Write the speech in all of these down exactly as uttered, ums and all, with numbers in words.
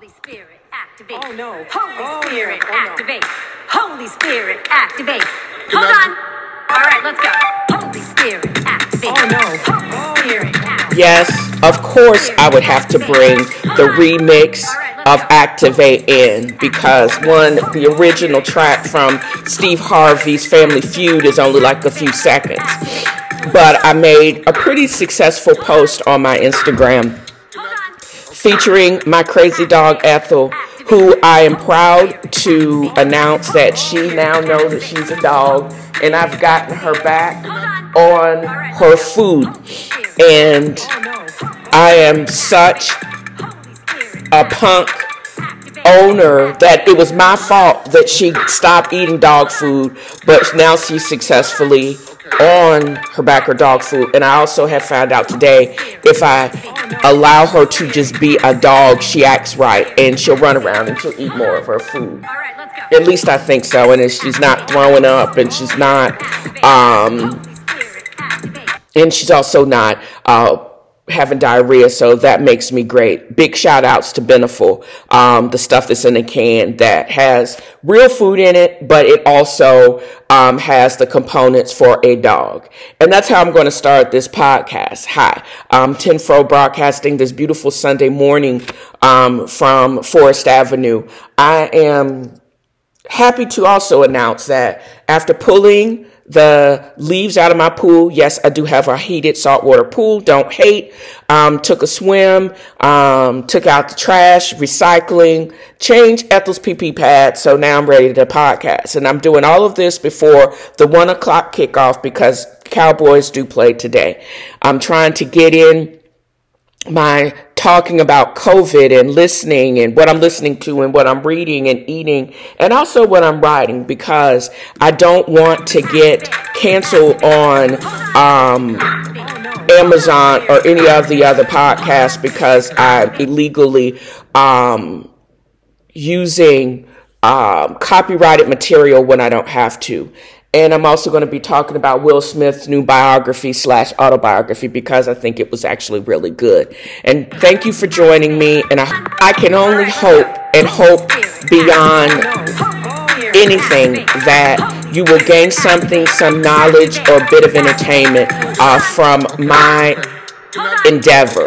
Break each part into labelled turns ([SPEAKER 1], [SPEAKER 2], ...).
[SPEAKER 1] Holy Spirit, activate.
[SPEAKER 2] Oh, no.
[SPEAKER 1] Holy
[SPEAKER 2] Oh,
[SPEAKER 1] Spirit,
[SPEAKER 2] no. Oh, no.
[SPEAKER 1] activate. Holy Spirit, activate.
[SPEAKER 3] Can
[SPEAKER 1] Hold
[SPEAKER 3] I-
[SPEAKER 1] on. All right, let's go. Holy Spirit, activate.
[SPEAKER 2] Oh, no.
[SPEAKER 1] Holy Spirit, activate.
[SPEAKER 4] Yes, of course I would have to bring the remix of Activate in, because one, the original track from Steve Harvey's Family Feud is only like a few seconds. But I made a pretty successful post on my Instagram featuring my crazy dog Ethel, who I am proud to announce that she now knows that she's a dog, and I've gotten her back on her food. And I am such a punk owner that it was my fault that she stopped eating dog food, but now she's successfully on her back or dog food. And I also have found out today, if I allow her to just be a dog, she acts right and she'll run around and she'll eat more of her food. At least I think so. And she's not throwing up, and she's not um and she's also not uh having diarrhea, so that makes me great. Big shout outs to Beneful, um, the stuff that's in the can that has real food in it, but it also um, has the components for a dog. And that's how I'm going to start this podcast. Hi, I'm Tenfro broadcasting this beautiful Sunday morning um, from Forest Avenue. I am happy to also announce that after pulling the leaves out of my pool, yes, I do have a heated saltwater pool. Don't hate. Um, took a swim, um, took out the trash, recycling, changed Ethel's pee pee pad. So now I'm ready to podcast. And I'm doing all of this before the one o'clock kickoff because Cowboys do play today. I'm trying to get in my talking about COVID and listening and what I'm listening to and what I'm reading and eating and also what I'm writing, because I don't want to get canceled on um, Amazon or any of the other podcasts because I'm illegally um, using um, copyrighted material when I don't have to. And I'm also going to be talking about Will Smith's new biography slash autobiography because I think it was actually really good. And thank you for joining me. And I, I can only hope and hope beyond anything that you will gain something, some knowledge or bit of entertainment uh, from my endeavor.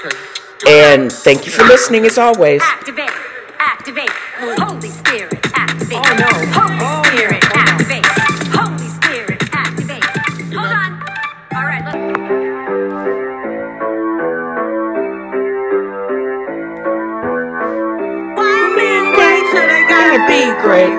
[SPEAKER 4] And thank you for listening as always.
[SPEAKER 1] Activate, activate. Holy Spirit, activate. Oh, no. Holy Spirit, activate. Holy Spirit, activate. Hold on. All right, let's...
[SPEAKER 2] Being great, so they gotta be great.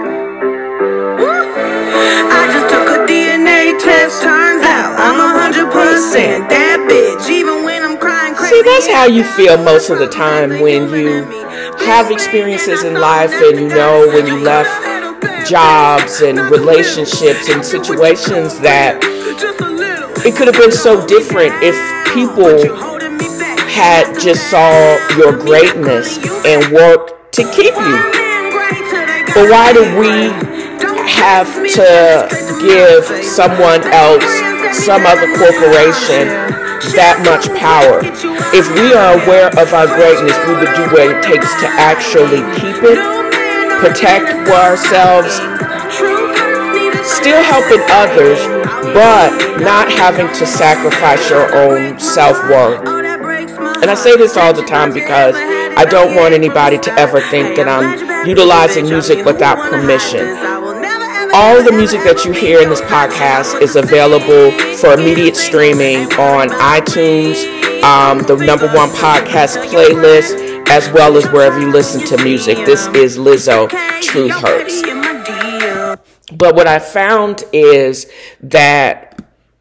[SPEAKER 2] I just took a D N A test, turns out I'm a hundred percent that bitch, even when I'm crying crazy.
[SPEAKER 4] See, that's how you feel most of the time when you have experiences in life and you know when you left jobs and relationships and situations that it could have been so different if people had just saw your greatness and worked to keep you. But why do we have to give someone else, some other corporation, that much power? If we are aware of our greatness, we would do what it takes to actually keep it, protect ourselves, still helping others, but not having to sacrifice your own self-worth. And I say this all the time because I don't want anybody to ever think that I'm utilizing music without permission. All the music that you hear in this podcast is available for immediate streaming on iTunes, um, the number one podcast playlist, as well as wherever you listen to music. This is Lizzo, Truth Hurts. But what I found is that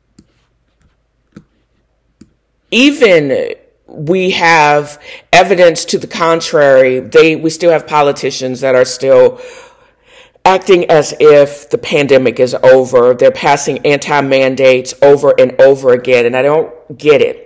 [SPEAKER 4] even we have evidence to the contrary, they we still have politicians that are still acting as if the pandemic is over. They're passing anti-mandates over and over again, and I don't get it.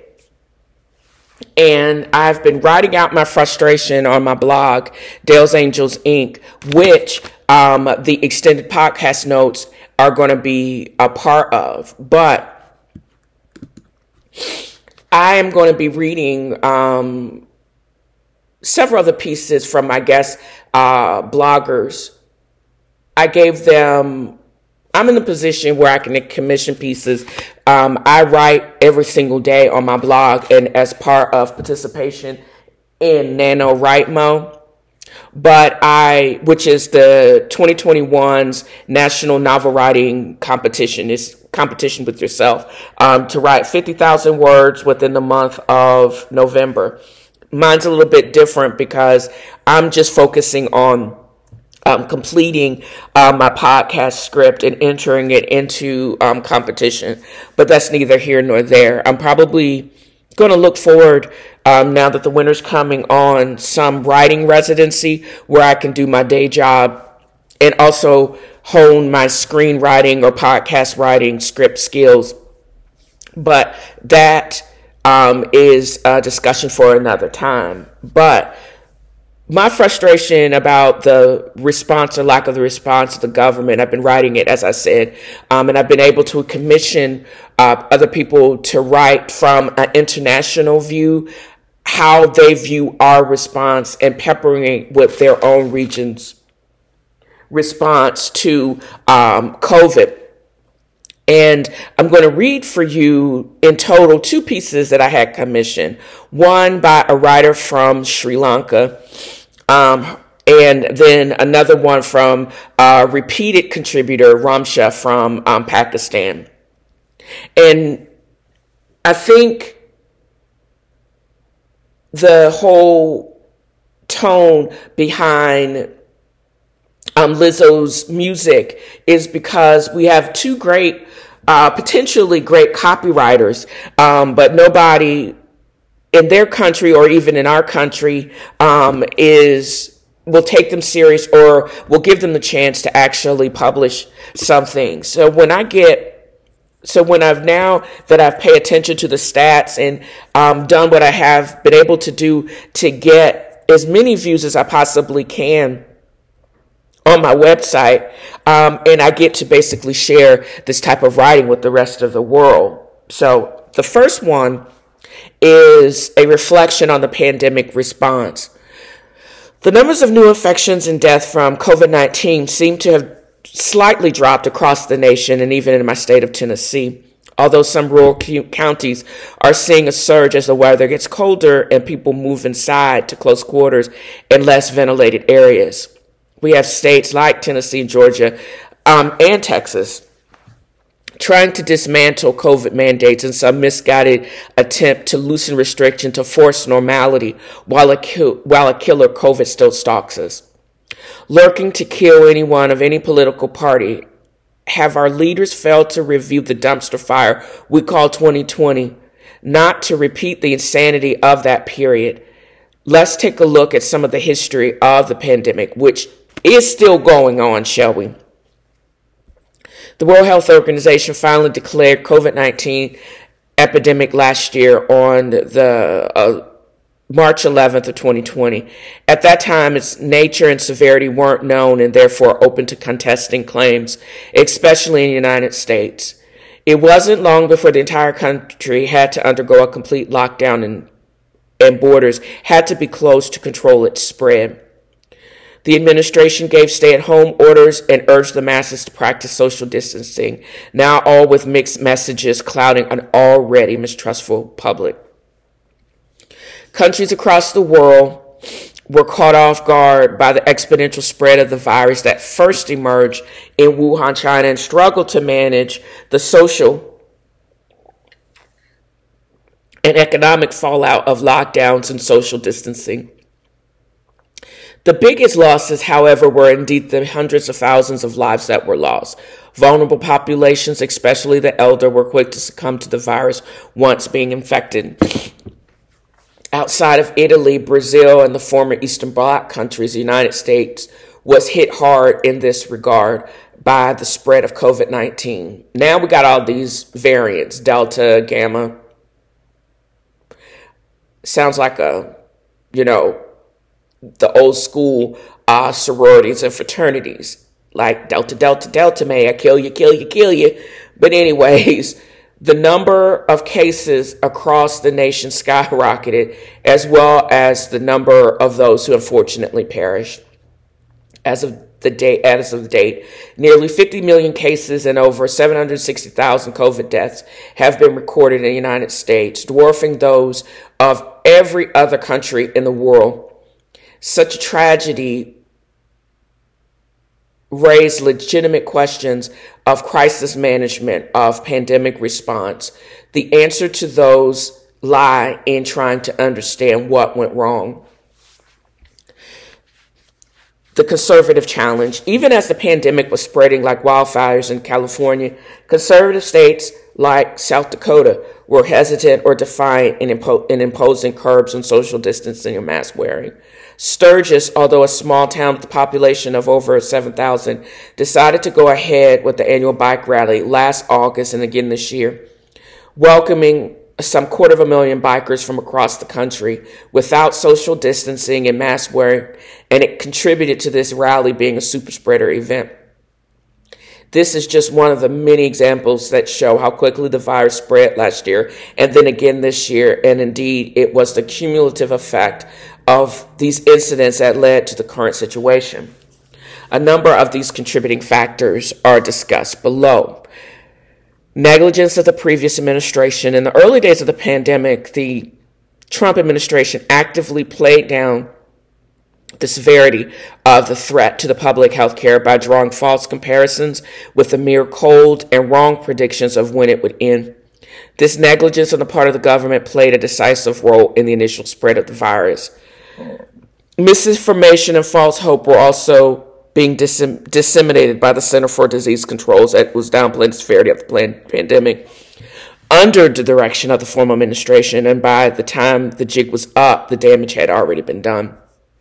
[SPEAKER 4] And I've been writing out my frustration on my blog, Dale's Angels Incorporated, which um, the extended podcast notes are going to be a part of. But I am going to be reading um, several other pieces from my guest uh, bloggers. I gave them, I'm in the position where I can commission pieces. Um, I write every single day on my blog and as part of participation in NaNoWriMo, but I, which is the twenty twenty-one's National Novel Writing Competition. It's competition with yourself um, to write fifty thousand words within the month of November. Mine's a little bit different because I'm just focusing on um, completing uh, my podcast script and entering it into um, competition. But that's neither here nor there. I'm probably going to look forward um, now that the winter's coming on some writing residency where I can do my day job and also hone my screenwriting or podcast writing script skills. But that um, is a discussion for another time. But my frustration about the response or lack of the response of the government, I've been writing it, as I said, um, and I've been able to commission uh, other people to write from an international view, how they view our response and peppering it with their own region's response to um, COVID. And I'm going to read for you in total two pieces that I had commissioned. One by a writer from Sri Lanka, um, and then another one from a repeated contributor, Ramsha, from um, Pakistan. And I think the whole tone behind um, Lizzo's music is because we have two great, uh, potentially great copywriters, um, but nobody in their country or even in our country um, is will take them serious or will give them the chance to actually publish something. So when I get So when I've now that I've paid attention to the stats and um, done what I have been able to do to get as many views as I possibly can on my website, um, and I get to basically share this type of writing with the rest of the world. So the first one is a reflection on the pandemic response. The numbers of new infections and death from COVID nineteen seem to have slightly dropped across the nation and even in my state of Tennessee, although some rural counties are seeing a surge as the weather gets colder and people move inside to close quarters and less ventilated areas. We have states like Tennessee, Georgia, um, and Texas trying to dismantle COVID mandates in some misguided attempt to loosen restriction to force normality while a, ki- while a killer COVID still stalks us. Lurking to kill anyone of any political party, have our leaders failed to review the dumpster fire we call twenty twenty, not to repeat the insanity of that period? Let's take a look at some of the history of the pandemic, which is still going on, shall we? The World Health Organization finally declared COVID nineteen epidemic last year on the uh, March eleventh of twenty twenty. At that time, its nature and severity weren't known and therefore open to contesting claims, especially in the United States. It wasn't long before the entire country had to undergo a complete lockdown and, and borders had to be closed to control its spread. The administration gave stay-at-home orders and urged the masses to practice social distancing, now all with mixed messages clouding an already mistrustful public. Countries across the world were caught off guard by the exponential spread of the virus that first emerged in Wuhan, China, and struggled to manage the social and economic fallout of lockdowns and social distancing. The biggest losses, however, were indeed the hundreds of thousands of lives that were lost. Vulnerable populations, especially the elder, were quick to succumb to the virus once being infected. Outside of Italy, Brazil, and the former Eastern Bloc countries, the United States was hit hard in this regard by the spread of COVID nineteen. Now we got all these variants, Delta, Gamma. Sounds like a, you know, the old school uh, sororities and fraternities, like Delta, Delta, Delta, may I kill you, kill you, kill you. But anyways, the number of cases across the nation skyrocketed, as well as the number of those who unfortunately perished. As of the date, as of the date, nearly fifty million cases and over seven hundred sixty thousand COVID deaths have been recorded in the United States, dwarfing those of every other country in the world. Such a tragedy raised legitimate questions of crisis management, of pandemic response. The answer to those lie in trying to understand what went wrong. The conservative challenge. Even as the pandemic was spreading like wildfires in California, conservative states like South Dakota were hesitant or defiant in, impo- in imposing curbs on social distancing and mask wearing. Sturgis, although a small town with a population of over seven thousand, decided to go ahead with the annual bike rally last August and again this year, welcoming some quarter of a million bikers from across the country without social distancing and mask wearing, and it contributed to this rally being a super spreader event. This is just one of the many examples that show how quickly the virus spread last year and then again this year, and indeed it was the cumulative effect of these incidents that led to the current situation. A number of these contributing factors are discussed below. Negligence of the previous administration. In the early days of the pandemic, the Trump administration actively played down the severity of the threat to the public health care by drawing false comparisons with the mere cold and wrong predictions of when it would end. This negligence on the part of the government played a decisive role in the initial spread of the virus. Misinformation and false hope were also being disem- disseminated by the Center for Disease Control that was downplaying the severity of the plan- pandemic under the direction of the former administration, and by the time the jig was up, the damage had already been done.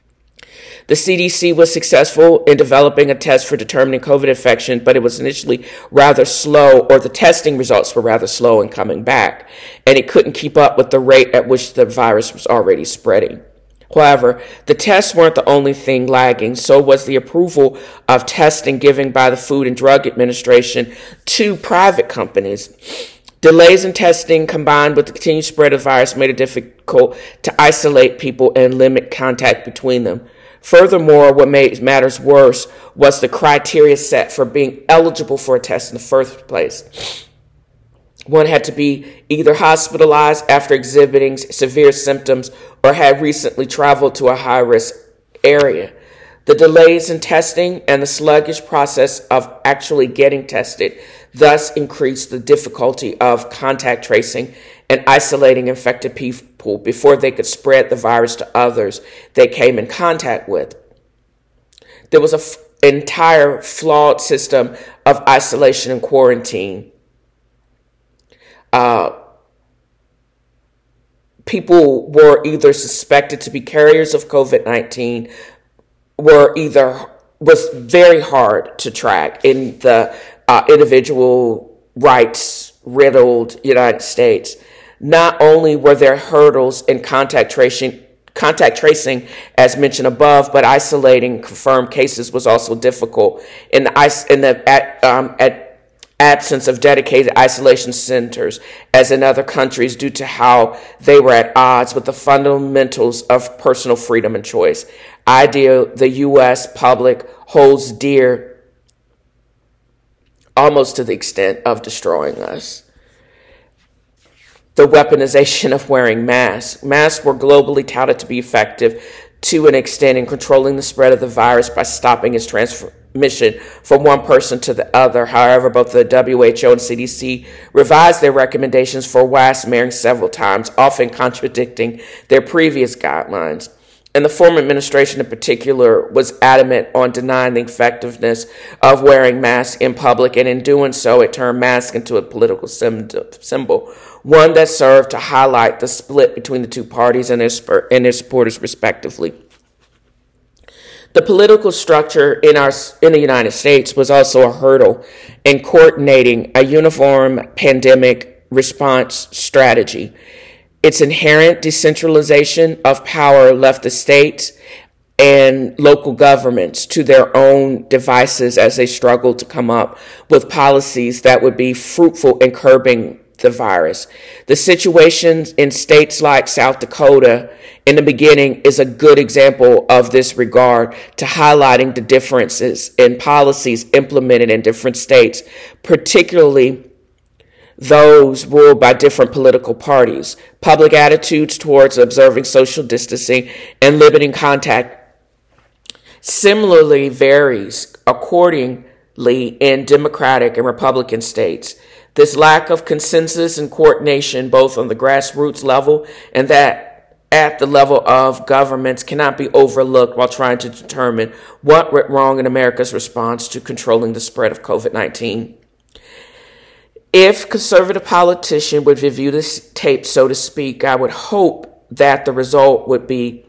[SPEAKER 4] The C D C was successful in developing a test for determining COVID infection, but it was initially rather slow, or the testing results were rather slow in coming back, and it couldn't keep up with the rate at which the virus was already spreading. However, the tests weren't the only thing lagging, so was the approval of testing given by the Food and Drug Administration to private companies. Delays in testing combined with the continued spread of the virus made it difficult to isolate people and limit contact between them. Furthermore, what made matters worse was the criteria set for being eligible for a test in the first place. One had to be either hospitalized after exhibiting severe symptoms or had recently traveled to a high-risk area. The delays in testing and the sluggish process of actually getting tested thus increased the difficulty of contact tracing and isolating infected people before they could spread the virus to others they came in contact with. There was an f- entire flawed system of isolation and quarantine. Uh, people were either suspected to be carriers of COVID nineteen, were either was very hard to track in the uh, individual rights riddled United States. Not only were there hurdles in contact tracing, contact tracing, as mentioned above, but isolating confirmed cases was also difficult. In the in the at, um, at absence of dedicated isolation centers, as in other countries, due to how they were at odds with the fundamentals of personal freedom and choice. Idea the U S public holds dear almost to the extent of destroying us. The weaponization of wearing masks. Masks were globally touted to be effective to an extent in controlling the spread of the virus by stopping its transmission from one person to the other. However, both the W H O and C D C revised their recommendations for mask wearing several times, often contradicting their previous guidelines. And the former administration in particular was adamant on denying the effectiveness of wearing masks in public, and in doing so, it turned masks into a political symbol, one that served to highlight the split between the two parties and their, and their supporters respectively. The political structure in our in the United States was also a hurdle in coordinating a uniform pandemic response strategy. Its inherent decentralization of power left the states and local governments to their own devices as they struggled to come up with policies that would be fruitful in curbing the virus. The situation in states like South Dakota in the beginning is a good example of this regard to highlighting the differences in policies implemented in different states, particularly those ruled by different political parties. Public attitudes towards observing social distancing and limiting contact similarly varies accordingly in Democratic and Republican states. This lack of consensus and coordination, both on the grassroots level and that at the level of governments, cannot be overlooked while trying to determine what went wrong in America's response to controlling the spread of COVID nineteen. If conservative politicians would review this tape, so to speak, I would hope that the result would be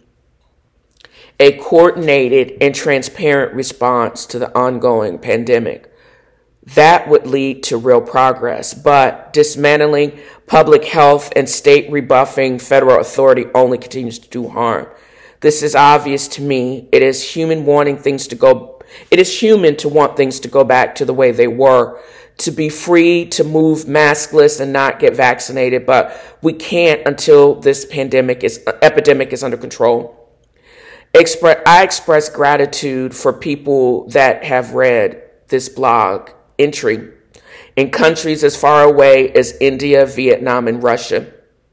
[SPEAKER 4] a coordinated and transparent response to the ongoing pandemic. That would lead to real progress, but dismantling public health and state rebuffing federal authority only continues to do harm. This is obvious to me. It is human wanting things to go, it is human to want things to go back to the way they were, to be free to move maskless and not get vaccinated, but we can't until this pandemic is epidemic is under control. Expre- I express gratitude for people that have read this blog entry in countries as far away as India, Vietnam, and Russia.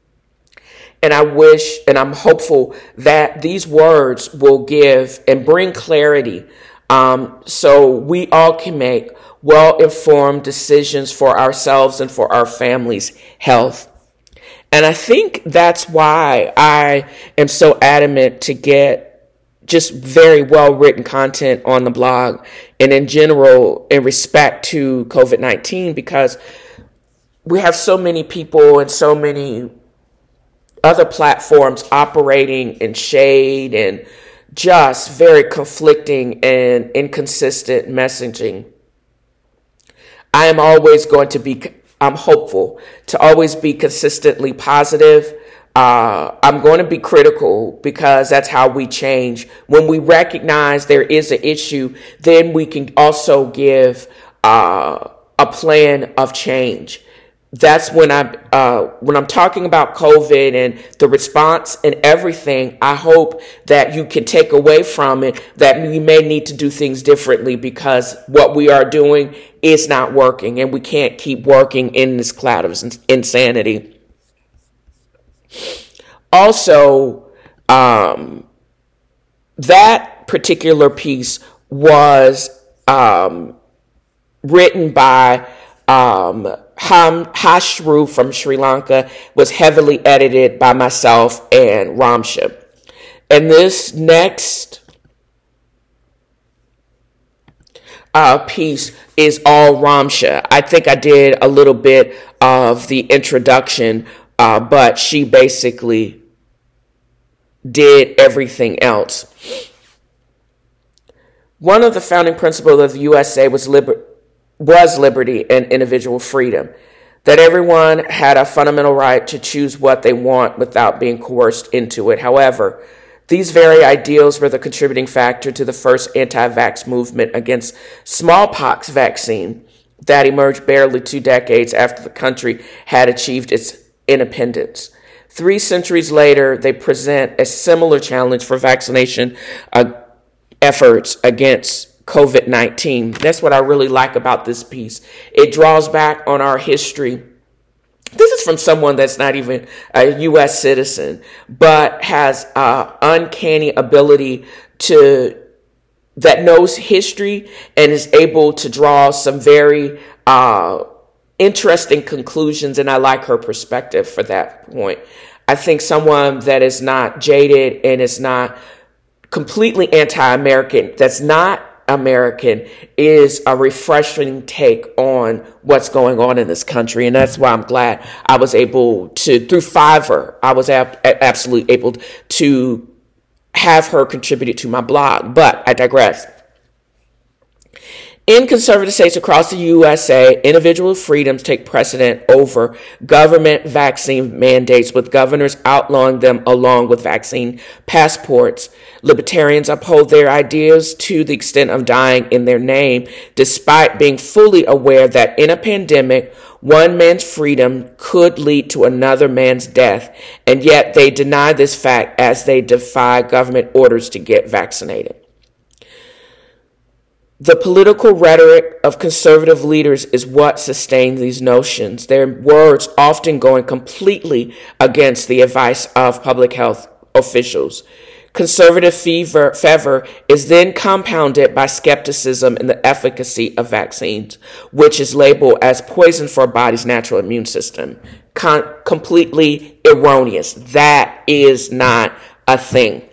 [SPEAKER 4] And I wish and I'm hopeful that these words will give and bring clarity um, so we all can make well-informed decisions for ourselves and for our families' health. And I think that's why I am so adamant to get just very well-written content on the blog and in general in respect to COVID nineteen, because we have so many people and so many other platforms operating in shade and just very conflicting and inconsistent messaging. I am always going to be, I'm hopeful to always be consistently positive. Uh, I'm going to be critical because that's how we change. When we recognize there is an issue, then we can also give uh, a plan of change. That's when I, uh, when I'm talking about COVID and the response and everything, I hope that you can take away from it that we may need to do things differently because what we are doing is not working and we can't keep working in this cloud of insanity. Also, um, that particular piece was um, written by um, Ham Hashru from Sri Lanka, was heavily edited by myself and Ramsha. And this next uh, piece is all Ramsha. I think I did a little bit of the introduction, uh, but she basically did everything else. One of the founding principles of the U S A was liberty. was liberty and individual freedom, that everyone had a fundamental right to choose what they want without being coerced into it. However, these very ideals were the contributing factor to the first anti-vax movement against smallpox vaccine that emerged barely two decades after the country had achieved its independence. Three centuries later, they present a similar challenge for vaccination uh, efforts against COVID nineteen. That's what I really like about this piece. It draws back on our history. This is from someone that's not even a U S citizen, but has an uncanny ability to, that knows history and is able to draw some very uh, interesting conclusions. And I like her perspective for that point. I think someone that is not jaded and is not completely anti-American, that's not American, is a refreshing take on what's going on in this country. And that's why I'm glad I was able to, through Fiverr, I was ab- absolutely able to have her contribute to my blog. But I digress. In conservative states across the U S A, individual freedoms take precedent over government vaccine mandates, with governors outlawing them along with vaccine passports. Libertarians uphold their ideas to the extent of dying in their name, despite being fully aware that in a pandemic, one man's freedom could lead to another man's death, and yet they deny this fact as they defy government orders to get vaccinated. The political rhetoric of conservative leaders is what sustains these notions, their words often going completely against the advice of public health officials. Conservative fever, fervor is then compounded by skepticism in the efficacy of vaccines, which is labeled as poison for a body's natural immune system. Con- completely erroneous. That is not a thing.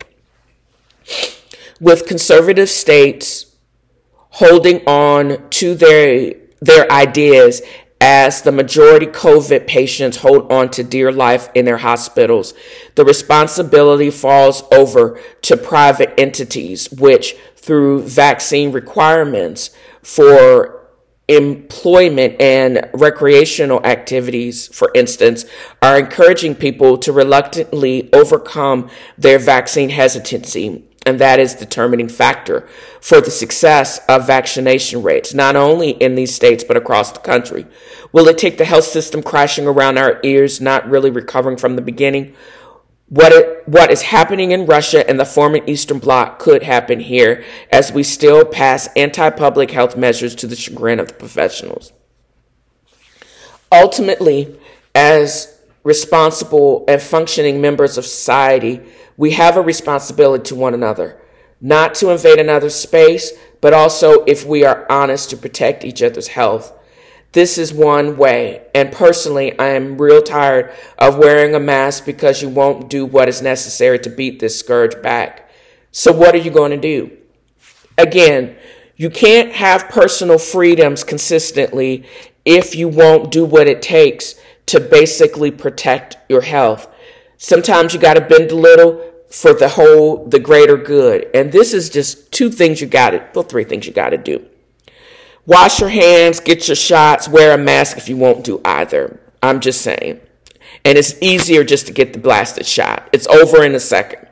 [SPEAKER 4] With conservative states holding on to their their ideas as the majority COVID patients hold on to dear life in their hospitals, the responsibility falls over to private entities, which through vaccine requirements for employment and recreational activities, for instance, are encouraging people to reluctantly overcome their vaccine hesitancy. And that is the determining factor for the success of vaccination rates, not only in these states, but across the country. Will it take the health system crashing around our ears, not really recovering from the beginning? What it, what is happening in Russia and the former Eastern Bloc could happen here, as we still pass anti-public health measures to the chagrin of the professionals. Ultimately, as responsible and functioning members of society, we have a responsibility to one another, not to invade another space, but also, if we are honest, to protect each other's health. This is one way, and personally, I am real tired of wearing a mask because you won't do what is necessary to beat this scourge back. So what are you going to do? Again, you can't have personal freedoms consistently if you won't do what it takes to basically protect your health. Sometimes you got to bend a little for the whole, the greater good. And this is just two things you got to, well, three things you got to do. Wash your hands, get your shots, wear a mask if you won't do either. I'm just saying. And it's easier just to get the blasted shot. It's over in a second.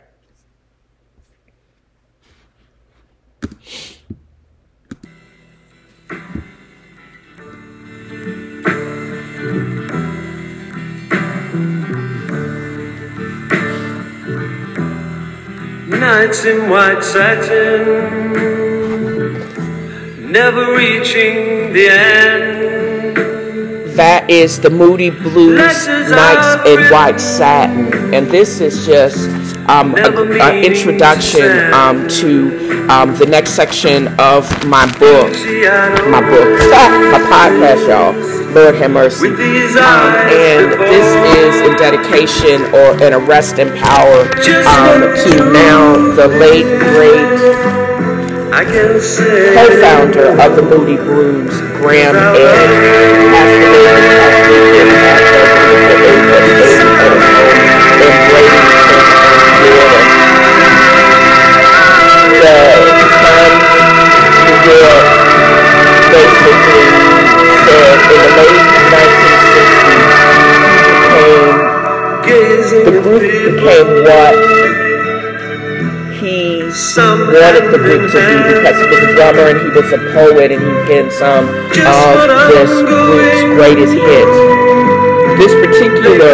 [SPEAKER 2] Nights in white satin, never reaching the end.
[SPEAKER 4] That is the Moody Blues, Nights in White Satin. And this is just um, an introduction um, to um, the next section of my book. My book. My podcast, y'all. Lord have mercy. Um, and this is in dedication or in a rest in power um, to now the late, great co-founder of the Moody Blues, Graham Ed, after the group became what he wanted the group to be, because he was a drummer and he was a poet and he penned some of this group's greatest hits. This particular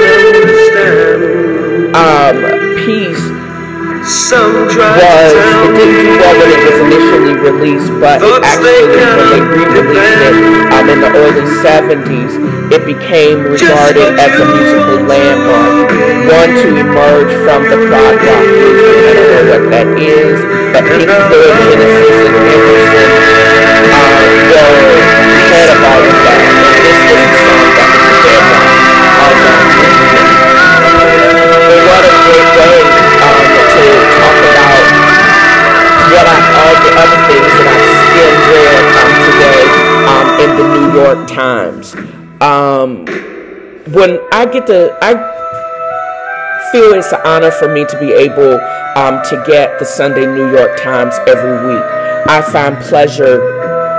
[SPEAKER 4] um, piece was, it didn't do well when it was initially released, but it actually, when they re-released it um, in the early seventies, it became regarded as a musical landmark, one to emerge from the prog rock movement. I don't know what that is, but Pink Floyd, Genesis, and Emerson um, were head about that, and this was the song that was the bedrock of that movement. And what a great way um, to talk about what I, all the other things that I still read um, today um, in the New York Times. Um, when I get to, I feel it's an honor for me to be able um, to get the Sunday New York Times every week. I find pleasure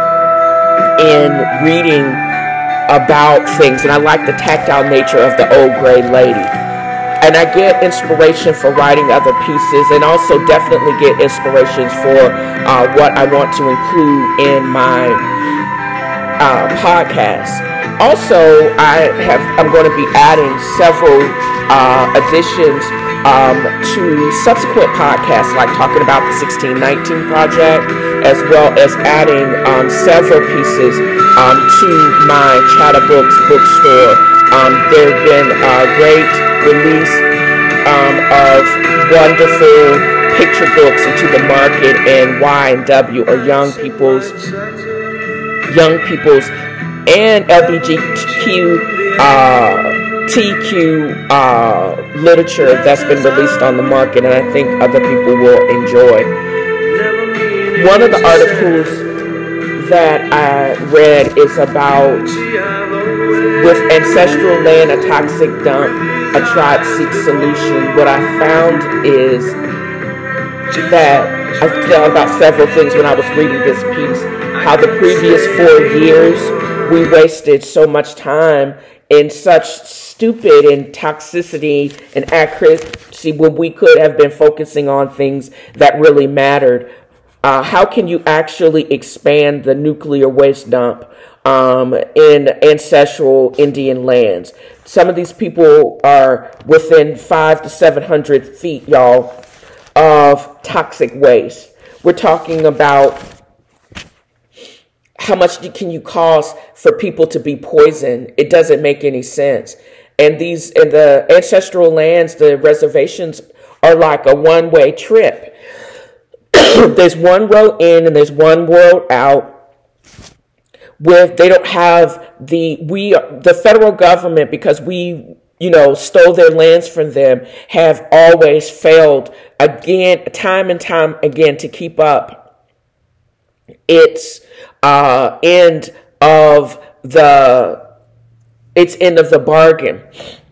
[SPEAKER 4] in reading about things, and I like the tactile nature of the Old Gray Lady. And I get inspiration for writing other pieces, and also definitely get inspirations for uh, what I want to include in my uh, podcast. Also, I have I'm going to be adding several uh, additions um, to subsequent podcasts, like talking about the sixteen nineteen Project, as well as adding um, several pieces um, to my Chatterbooks bookstore. Um, there have been a great release um, of wonderful picture books into the market, and Y and W, or young people's young people's and L G B T Q uh, T Q uh, literature that's been released on the market, and I think other people will enjoy. One of the articles that I read is about with ancestral land, a toxic dump, a tribe seeks solution. What I found is that I found about several things when I was reading this piece, how the previous four years we wasted so much time in such stupid and toxicity and accuracy when we could have been focusing on things that really mattered. Uh, how can you actually expand the nuclear waste dump um, in ancestral Indian lands? Some of these people are within five to seven hundred feet, y'all, of toxic waste. We're talking about how much can you cost for people to be poisoned? It doesn't make any sense. And these, and the ancestral lands, the reservations are like a one-way trip. There's one road in and there's one road out. With they don't have the we the federal government, because we you know stole their lands from them, have always failed again, time and time again, to keep up its uh, end of the its end of the bargain.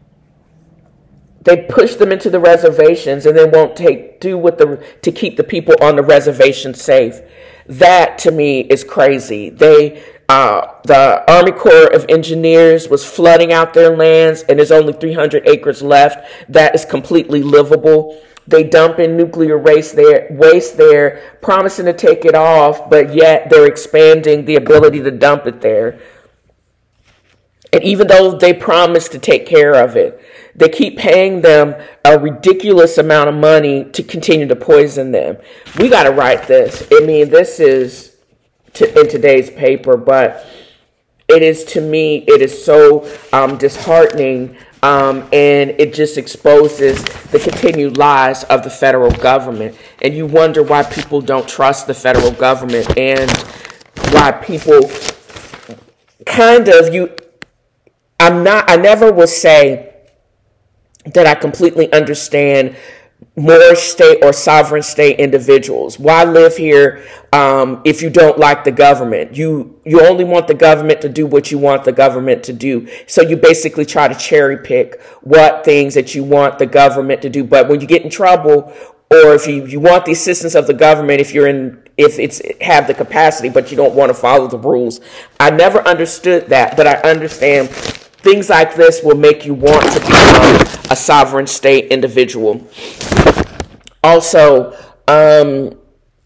[SPEAKER 4] They push them into the reservations and they won't take do with the to keep the people on the reservation safe. That to me is crazy. They uh, the Army Corps of Engineers was flooding out their lands, and there's only three hundred acres left that is completely livable. They dump in nuclear waste there, waste there, promising to take it off, but yet they're expanding the ability to dump it there. And even though they promise to take care of it, they keep paying them a ridiculous amount of money to continue to poison them. We got to write this. I mean, this is to, in today's paper, but it is, to me, it is so um, disheartening, um, and it just exposes the continued lies of the federal government. And you wonder why people don't trust the federal government, and why people kind of, you, I'm not, I never will say that I completely understand more state or sovereign state individuals. Why live here um, if you don't like the government? You you only want the government to do what you want the government to do. So you basically try to cherry pick what things that you want the government to do. But when you get in trouble, or if you, you want the assistance of the government, if you're in if it's have the capacity, but you don't want to follow the rules. I never understood that, but I understand things like this will make you want to become a sovereign state individual. Also, um,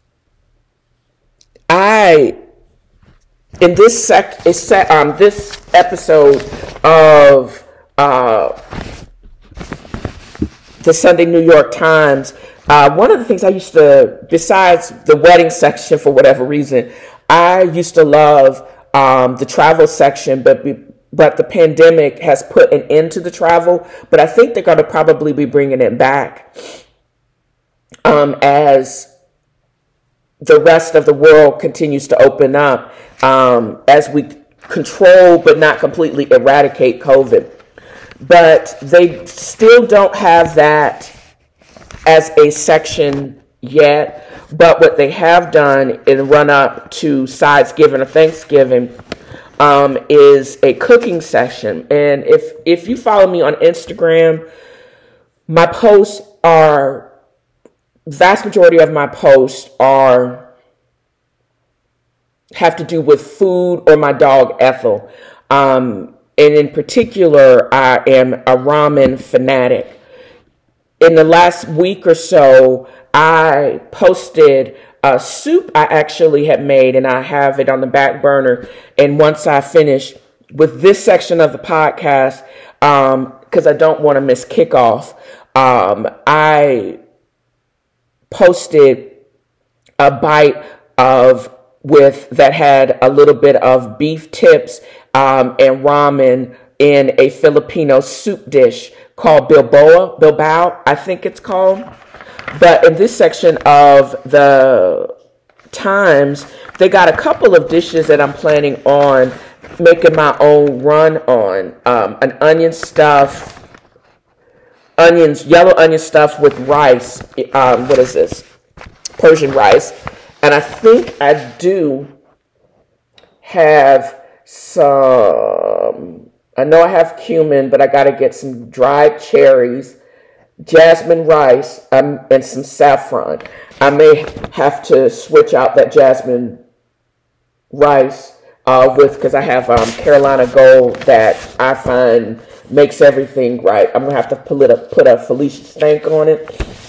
[SPEAKER 4] I, in this sec, um, this episode of uh, the Sunday New York Times, uh, one of the things I used to, besides the wedding section for whatever reason, I used to love um, the travel section, but be, But the pandemic has put an end to the travel. But I think they're going to probably be bringing it back um, as the rest of the world continues to open up, um, as we control but not completely eradicate COVID. But they still don't have that as a section yet. But what they have done in the run up to Sides-Giving or Thanksgiving Um, is a cooking session. And if if you follow me on Instagram, my posts are, vast majority of my posts are have to do with food or my dog Ethel. Um, and in particular, I am a ramen fanatic. In the last week or so, I posted a soup I actually had made, and I have it on the back burner. And once I finish with this section of the podcast, um, because I don't want to miss kickoff, um, I posted a bite of with that had a little bit of beef tips um, and ramen in a Filipino soup dish called Bilboa, Bilbao, I think it's called. But in this section of the Times, they got a couple of dishes that I'm planning on making my own run on. Um, an onion stuff, onions, yellow onion stuff with rice. Um, what is this? Persian rice. And I think I do have some, I know I have cumin, but I got to get some dried cherries, jasmine rice, um, and some saffron. I may have to switch out that jasmine rice uh, with, because I have um, Carolina Gold that I find makes everything right. I'm going to have to put a, put a Felicia Stank on it.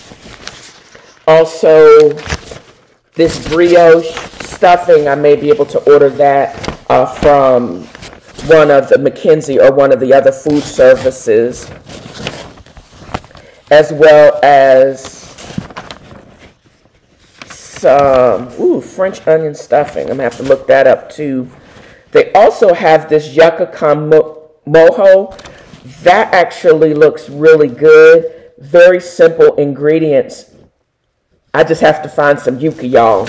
[SPEAKER 4] Also, this brioche stuffing, I may be able to order that uh, from one of the McKinsey or one of the other food services, as well as some ooh, French onion stuffing. I'm going to have to look that up too. They also have this yucca con mo- mojo. That actually looks really good. Very simple ingredients. I just have to find some yuca, y'all.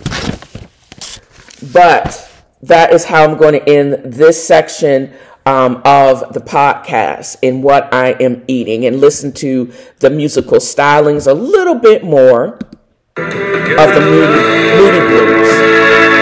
[SPEAKER 4] But that is how I'm going to end this section um, of the podcast in what I am eating, and listen to the musical stylings a little bit more of the Moody, Moody Blues.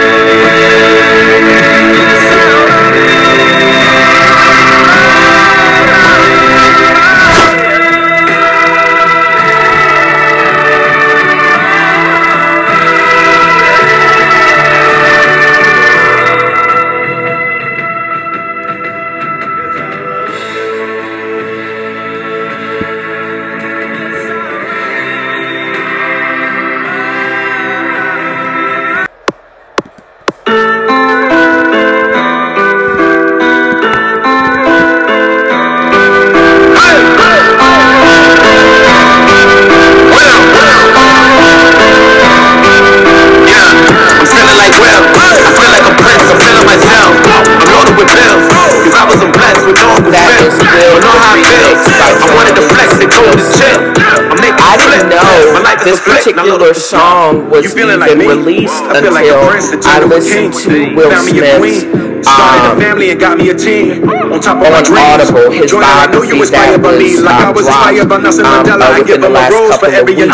[SPEAKER 4] This particular song was even like released I until like I listened to Will Smith's um, family and got me a team on top of on Audible, his biography that was um, dropped um, uh, within the last couple of weeks. And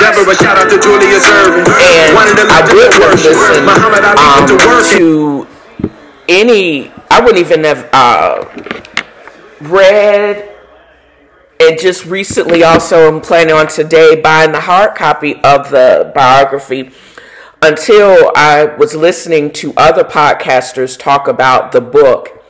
[SPEAKER 4] I would have listened um, to any, I wouldn't even have uh, read. And just recently also, I'm planning on today buying the hard copy of the biography, until I was listening to other podcasters talk about the book.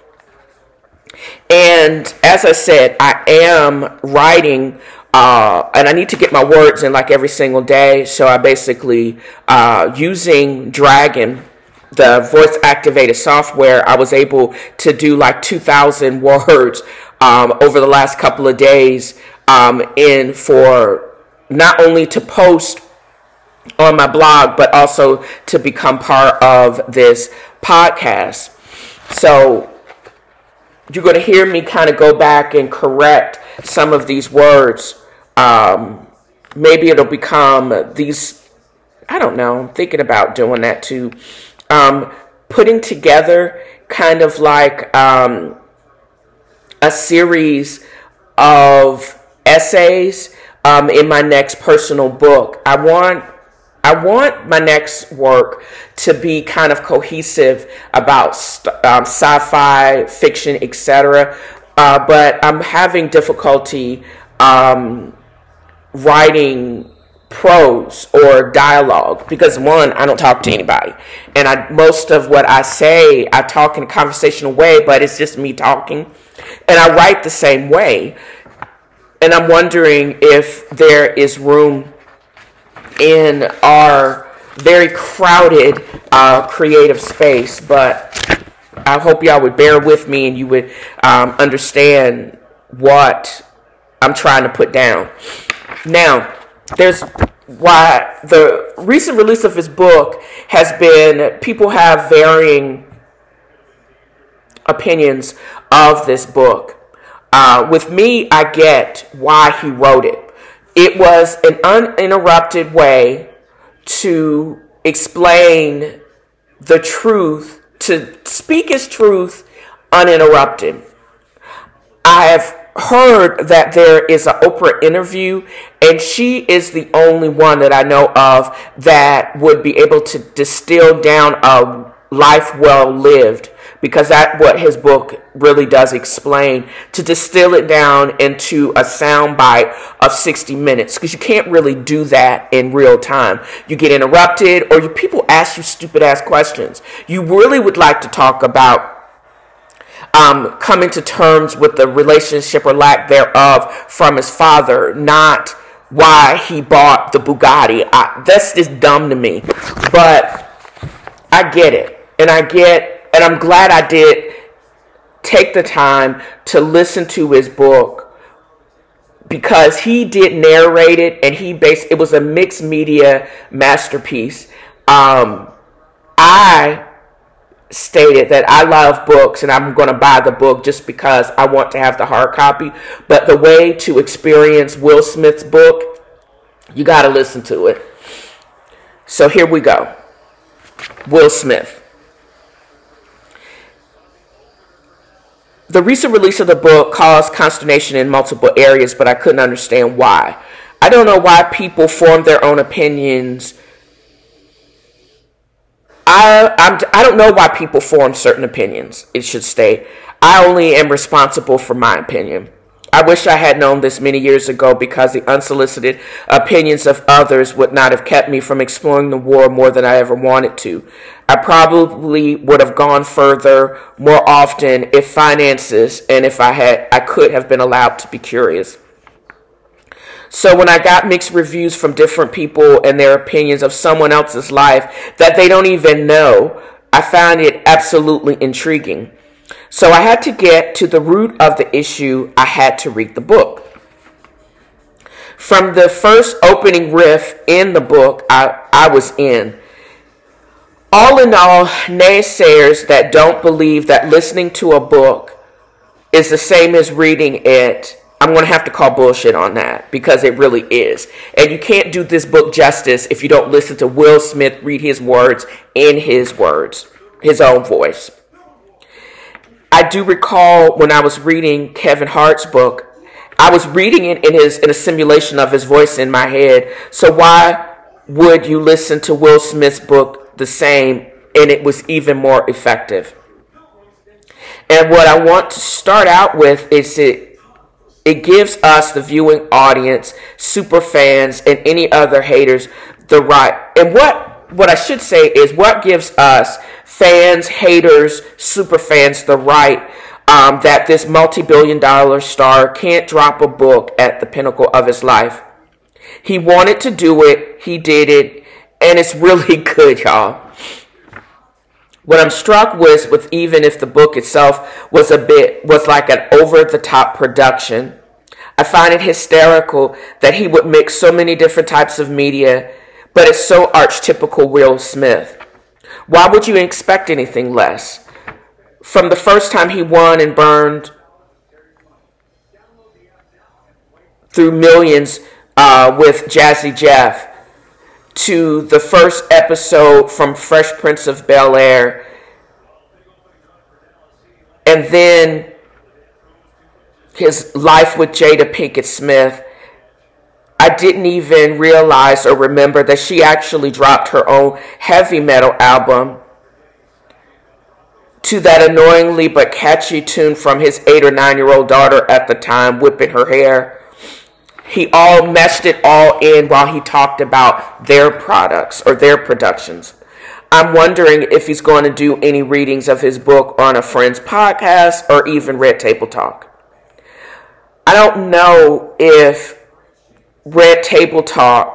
[SPEAKER 4] And as I said, I am writing, uh, and I need to get my words in like every single day. So I basically, uh, using Dragon, the voice activated software, I was able to do like two thousand words Um, over the last couple of days, um, in for not only to post on my blog, but also to become part of this podcast. So you're going to hear me kind of go back and correct some of these words. Um, maybe it'll become these, I don't know, I'm thinking about doing that too. Um, putting together kind of like, um, a series of essays um, in my next personal book. I want I want my next work to be kind of cohesive about um, sci-fi, fiction, et cetera. Uh, but I'm having difficulty um, writing prose or dialogue, because one, I don't talk to anybody, and I most of what I say I talk in a conversational way, but it's just me talking, and I write the same way. And I'm wondering if there is room in our very crowded uh, creative space, but I hope y'all would bear with me and you would um, understand what I'm trying to put down. Now, there's why the recent release of his book has been, people have varying opinions of this book. Uh, with me, I get why he wrote it. It was an uninterrupted way to explain the truth, to speak his truth uninterrupted. I have heard that there is an Oprah interview, and she is the only one that I know of that would be able to distill down a life well lived, because that's what his book really does explain, to distill it down into a sound bite of sixty minutes, because you can't really do that in real time. You get interrupted, or you, people ask you stupid ass questions. You really would like to talk about Um, coming to terms with the relationship or lack thereof from his father, not why he bought the Bugatti. I, that's just dumb to me. But I get it. And I get, and I'm glad I did take the time to listen to his book, because he did narrate it, and he based, it was a mixed media masterpiece. Um, I stated that I love books and I'm going to buy the book just because I want to have the hard copy. But the way to experience Will Smith's book, you got to listen to it. So here we go. Will Smith. The recent release of the book caused consternation in multiple areas, but I couldn't understand why. I don't know why people form their own opinions. I I'm, I don't know why people form certain opinions, it should state. I only am responsible for my opinion. I wish I had known this many years ago, because the unsolicited opinions of others would not have kept me from exploring the war more than I ever wanted to. I probably would have gone further more often if finances and if I had I could have been allowed to be curious. So when I got mixed reviews from different people and their opinions of someone else's life that they don't even know, I found it absolutely intriguing. So I had to get to the root of the issue. I had to read the book. From the first opening riff in the book, I, I was in. All in all, naysayers that don't believe that listening to a book is the same as reading it, I'm going to have to call bullshit on that, because it really is. And you can't do this book justice if you don't listen to Will Smith read his words in his words, his own voice. I do recall when I was reading Kevin Hart's book, I was reading it in his in a simulation of his voice in my head. So why would you listen to Will Smith's book the same, and it was even more effective? And what I want to start out with is it It gives us, the viewing audience, super fans, and any other haters, the right. And what what I should say is what gives us, fans, haters, super fans, the right um, that this multi-billion dollar star can't drop a book at the pinnacle of his life. He wanted to do it. He did it. And it's really good, y'all. What I'm struck with, with even if the book itself was a bit, was like an over-the-top production, I find it hysterical that he would mix so many different types of media, but it's so archetypical Will Smith. Why would you expect anything less? From the first time he won and burned through millions uh, with Jazzy Jeff, to the first episode from Fresh Prince of Bel-Air, and then his life with Jada Pinkett Smith, I didn't even realize or remember that she actually dropped her own heavy metal album, to that annoyingly but catchy tune from his eight or nine year old daughter at the time, whipping her hair. he all meshed it all in while he talked about their products or their productions. I'm wondering if he's going to do any readings of his book on a friend's podcast or even Red Table Talk. I don't know if Red Table Talk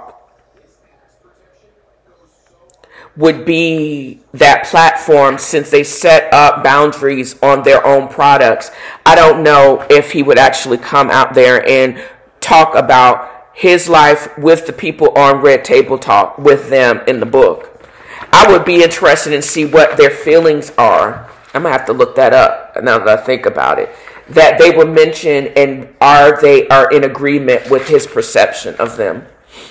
[SPEAKER 4] would be that platform since they set up boundaries on their own products. I don't know if he would actually come out there and talk about his life with the people on Red Table Talk with them in the book. I would be interested in see what their feelings are. I'm going to have to look that up now that I think about it. That they were mentioned and are they are in agreement with his perception of them.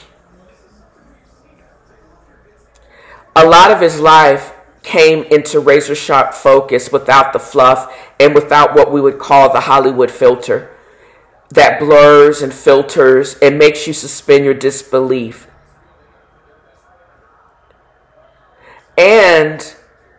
[SPEAKER 4] A lot of his life came into razor sharp focus without the fluff and without what we would call the Hollywood filter that blurs and filters and makes you suspend your disbelief. And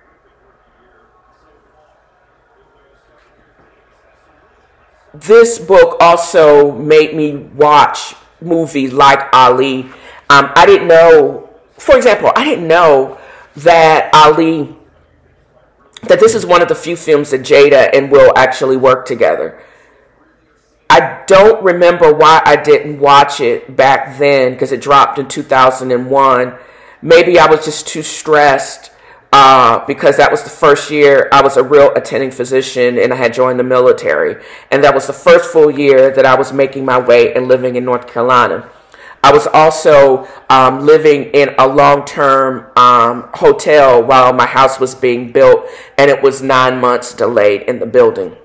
[SPEAKER 4] this book also made me watch movies like Ali. Um, I didn't know. For example, I didn't know that Ali, that this is one of the few films that Jada and Will actually work together. I don't remember why I didn't watch it back then because it dropped in two thousand one. Maybe I was just too stressed uh, because that was the first year I was a real attending physician and I had joined the military. And that was the first full year that I was making my way and living in North Carolina. I was also um, living in a long-term um, hotel while my house was being built, and it was nine months delayed in the building.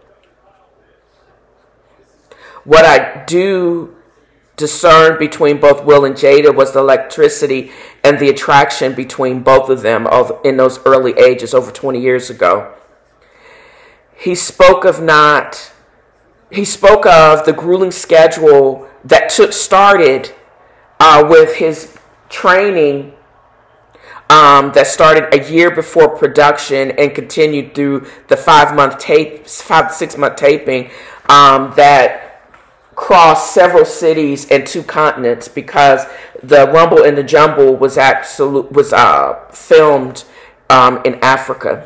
[SPEAKER 4] What I do discern between both Will and Jada was the electricity and the attraction between both of them in those early ages, over twenty years ago. He spoke of not, he spoke of the grueling schedule that took started Uh, with his training um, that started a year before production and continued through the five-month tape, five six-month taping um, that crossed several cities and two continents because the Rumble in the Jumble was absolute was uh, filmed um, in Africa.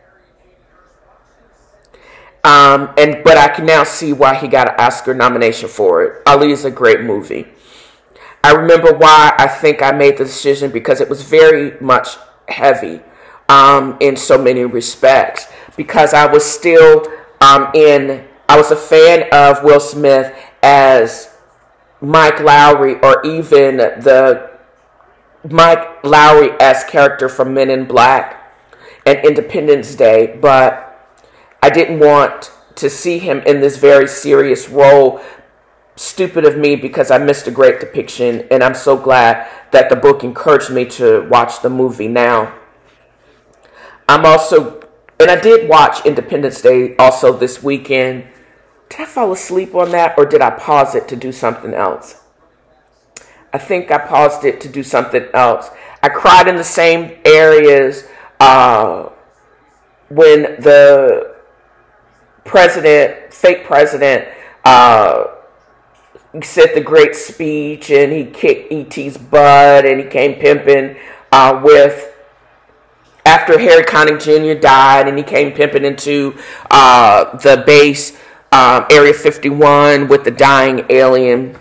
[SPEAKER 4] Um, and but I can now see why he got an Oscar nomination for it. Ali is a great movie. I remember why I think I made the decision because it was very much heavy um, in so many respects. Because I was still um, in, I was a fan of Will Smith as Mike Lowrey or even the Mike Lowrey as character from Men in Black and Independence Day. But I didn't want to see him in this very serious role. Stupid of me because I missed a great depiction, and I'm so glad that the book encouraged me to watch the movie now. I'm also, and I did watch Independence Day also this weekend. Did I fall asleep on that, or did I pause it to do something else? I think I paused it to do something else. I cried in the same areas uh, when the president, fake president, uh, he said the great speech and he kicked E T's butt and he came pimping uh, with, after Harry Connick Junior died and he came pimping into uh, the base, um, Area fifty-one with the dying alien.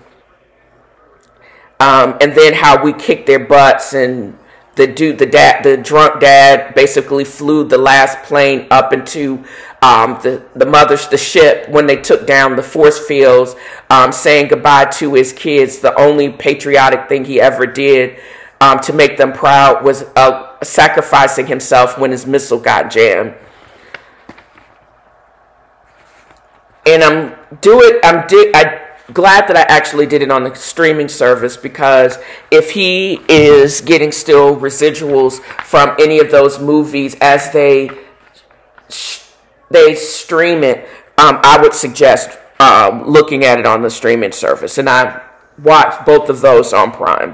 [SPEAKER 4] Um, and then how we kicked their butts and the dude, the dad, the drunk dad basically flew the last plane up into um, the, the mother's, the ship when they took down the force fields, um, saying goodbye to his kids. The only patriotic thing he ever did um, to make them proud was uh, sacrificing himself when his missile got jammed. And I'm do it. I'm di- I. glad that I actually did it on the streaming service because if he is getting still residuals from any of those movies as they they stream it, um, I would suggest um, looking at it on the streaming service. And I watched both of those on Prime.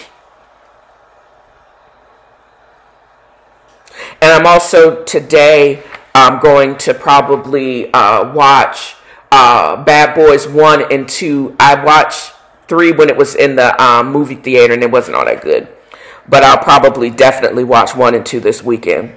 [SPEAKER 4] And I'm also today um, going to probably uh, watch Uh, Bad Boys one and two. I watched three when it was in the um, movie theater, and it wasn't all that good. But I'll probably definitely watch one and two this weekend.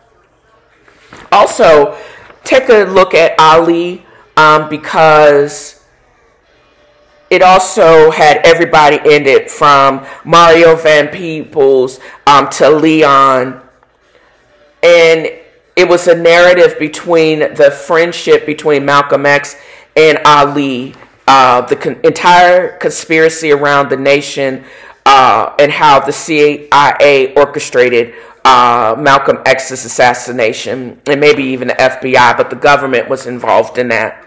[SPEAKER 4] Also, take a look at Ali, um, because it also had everybody in it, from Mario Van Peebles um, to Leon. And it was a narrative between the friendship between Malcolm X and Ali, uh, the con- entire conspiracy around the nation, uh, and how the C I A orchestrated uh, Malcolm X's assassination, and maybe even the F B I, but the government was involved in that.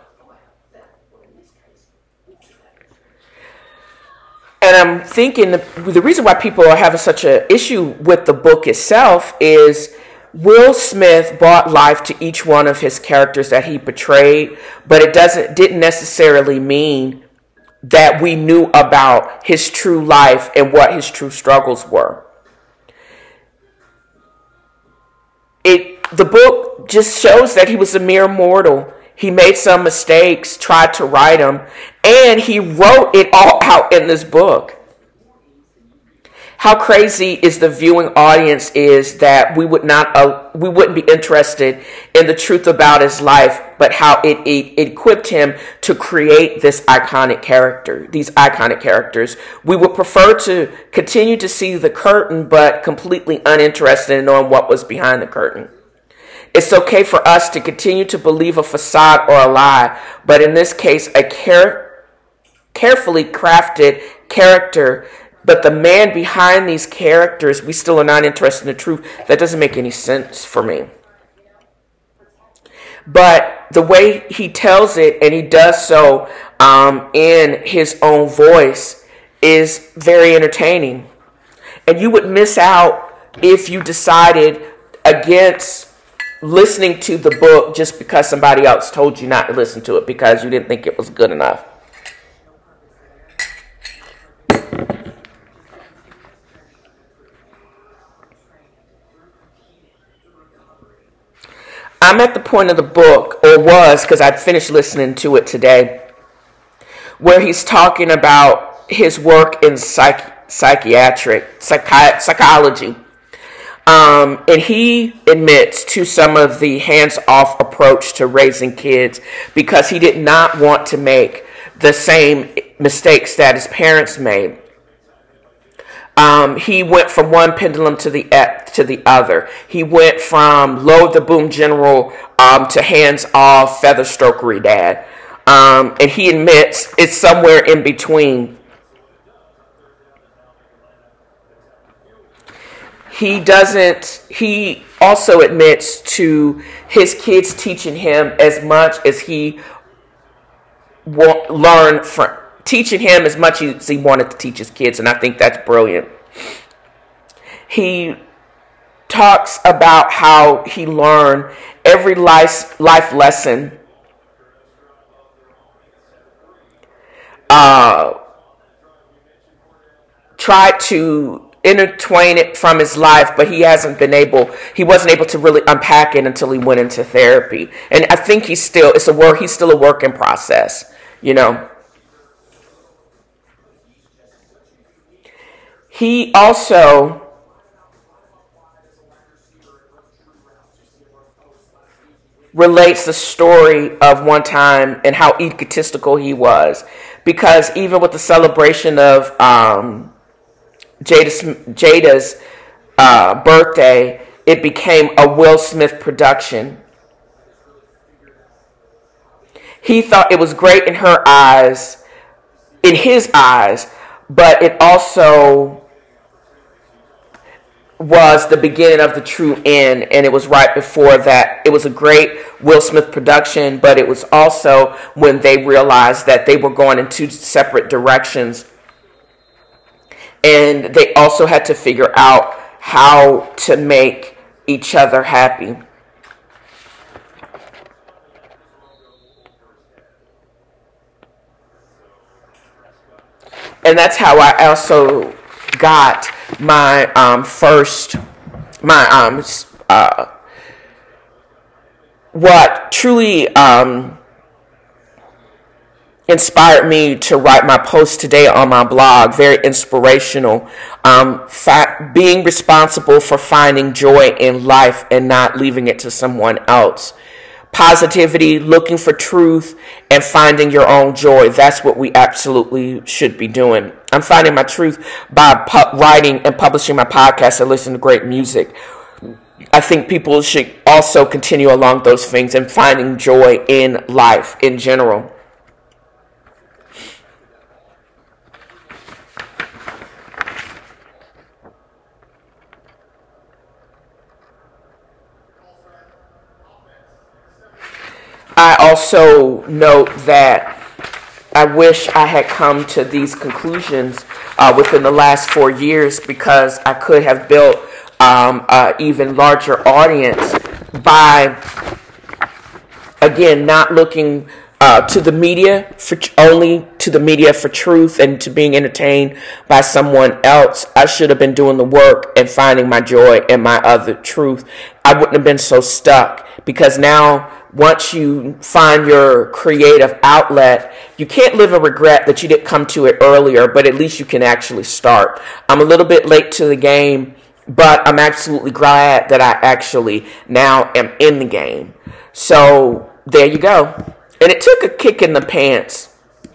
[SPEAKER 4] And I'm thinking the, the reason why people are having such an issue with the book itself is Will Smith brought life to each one of his characters that he portrayed, but it doesn't didn't necessarily mean that we knew about his true life and what his true struggles were. It the book just shows that he was a mere mortal. He made some mistakes, tried to write them, and he wrote it all out in this book. How crazy is the viewing audience is that we would not, uh, we wouldn't be interested in the truth about his life, but how it, it, it equipped him to create this iconic character, these iconic characters. We would prefer to continue to see the curtain, but completely uninterested in knowing what was behind the curtain. It's okay for us to continue to believe a facade or a lie, but in this case, a care- carefully crafted character. But the man behind these characters, we still are not interested in the truth. That doesn't make any sense for me. But the way he tells it, and he does so um, in his own voice, is very entertaining. And you would miss out if you decided against listening to the book just because somebody else told you not to listen to it because you didn't think it was good enough. I'm at the point of the book, or was, because I finished listening to it today, where he's talking about his work in psych, psychiatric, psychi, psychology. Um, and he admits to some of the hands-off approach to raising kids because he did not want to make the same mistakes that his parents made. Um, he went from one pendulum to the to the other. He went from load the boom general um, to hands off feather strokery dad, um, and he admits it's somewhere in between. He doesn't. He also admits to his kids teaching him as much as he wa- learned from. Teaching him as much as he wanted to teach his kids, and I think that's brilliant. He talks about how he learned every life, life lesson uh, tried to intertwine it from his life, but he hasn't been able, he wasn't able to really unpack it until he went into therapy. And I think he's still, it's a work, he's still a work in process, you know. He also relates the story of one time and how egotistical he was. Because even with the celebration of um, Jada's, Jada's uh, birthday, it became a Will Smith production. He thought it was great in her eyes, in his eyes, but it also was the beginning of the true end, and it was right before that. It was a great Will Smith production, but it was also when they realized that they were going in two separate directions, and they also had to figure out how to make each other happy. And that's how I also got my um, first, my um, uh, what truly um, inspired me to write my post today on my blog. Very inspirational. Um, fa- being responsible for finding joy in life and not leaving it to someone else. Positivity, looking for truth, and finding your own joy. That's what we absolutely should be doing. I'm finding my truth by pu- writing and publishing my podcast and listening to great music. I think people should also continue along those things and finding joy in life in general. I also note that I wish I had come to these conclusions uh, within the last four years because I could have built um, an even larger audience by, again, not looking uh, to the media for only to the media for truth and to being entertained by someone else. I should have been doing the work and finding my joy and my other truth. I wouldn't have been so stuck because now, once you find your creative outlet, you can't live in regret that you didn't come to it earlier, but at least you can actually start. I'm a little bit late to the game, but I'm absolutely glad that I actually now am in the game. So there you go. And it took a kick in the pants.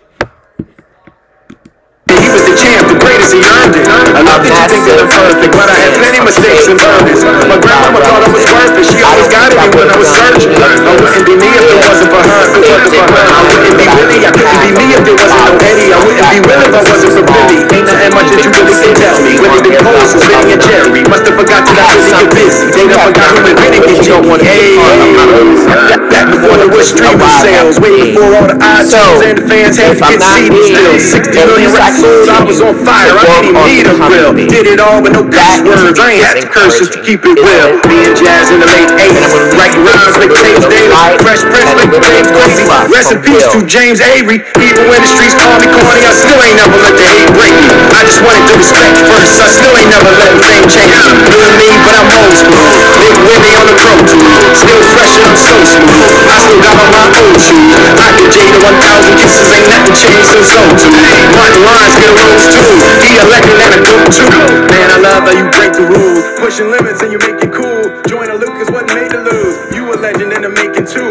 [SPEAKER 3] He was the champ, the greatest, he earned it. I love that you think that I'm perfect, but I had plenty mistakes and burdens. My grandmama thought I was worth it, she always guided me when I was searching. I wouldn't be me if it wasn't for her, if it wasn't for her. I wouldn't be Willie, I couldn't be me if there wasn't no Eddie. I wouldn't be Will if I wasn't for Billy. Ain't nothing much that you really can tell me. Willie been close was Vinny and Jerry. Must have forgot that I really get busy. They done forgot who and Vinny get you on. Hey, back before there was streaming sales, way before all the iTunes and the fans had to get C Ds still. sixty million records sold, I was on fire, I didn't even need a grill. Did it all with no curse words, I ain't had to curse just to keep it real. Me and Jazz in the late eighties, writing rhymes like James Davis, Fresh Prince like James Crazy. Rest in peace to James Avery. Even when the streets call me corny, I still ain't never let the hate break me. I just wanted to respect first, I still ain't never letting fame change me. You and me, but I'm old school. Big Willie on the pro tool, still fresh and I'm so smooth. I still got on my old shoes. I could J to one thousand kisses, ain't nothing changed since oh two. Martin Lines get a rose too. He a legend and a goat too. Man, I love how you break the rules, pushing limits and you make it cool. Join a Lucas wasn't made to lose. You a legend in the making too.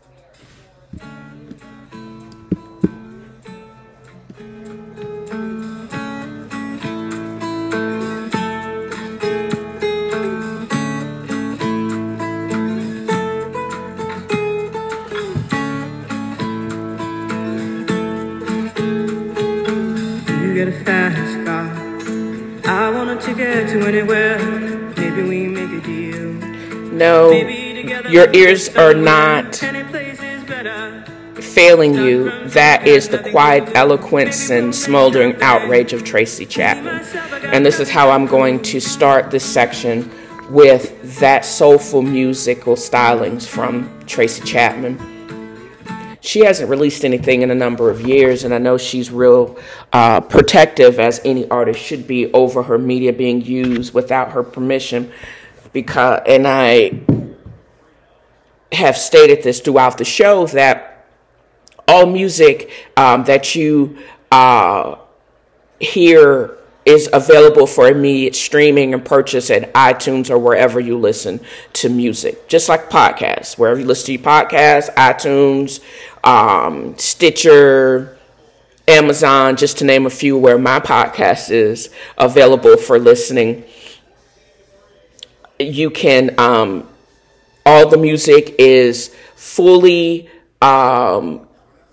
[SPEAKER 2] You get a fast car. I want a ticket to anywhere. Maybe we make a deal.
[SPEAKER 4] No, your ears are not failing you. That is the quiet eloquence and smoldering outrage of Tracy Chapman. And this is how I'm going to start this section with that soulful musical stylings from Tracy Chapman. She hasn't released anything in a number of years, and I know she's real uh, protective, as any artist should be, over her media being used without her permission. Because, and I have stated this throughout the show, that all music um, that you uh, hear is available for immediate streaming and purchase at iTunes or wherever you listen to music. Just like podcasts, wherever you listen to your podcasts, iTunes, um, Stitcher, Amazon, just to name a few where my podcast is available for listening. You can, um, all the music is fully um,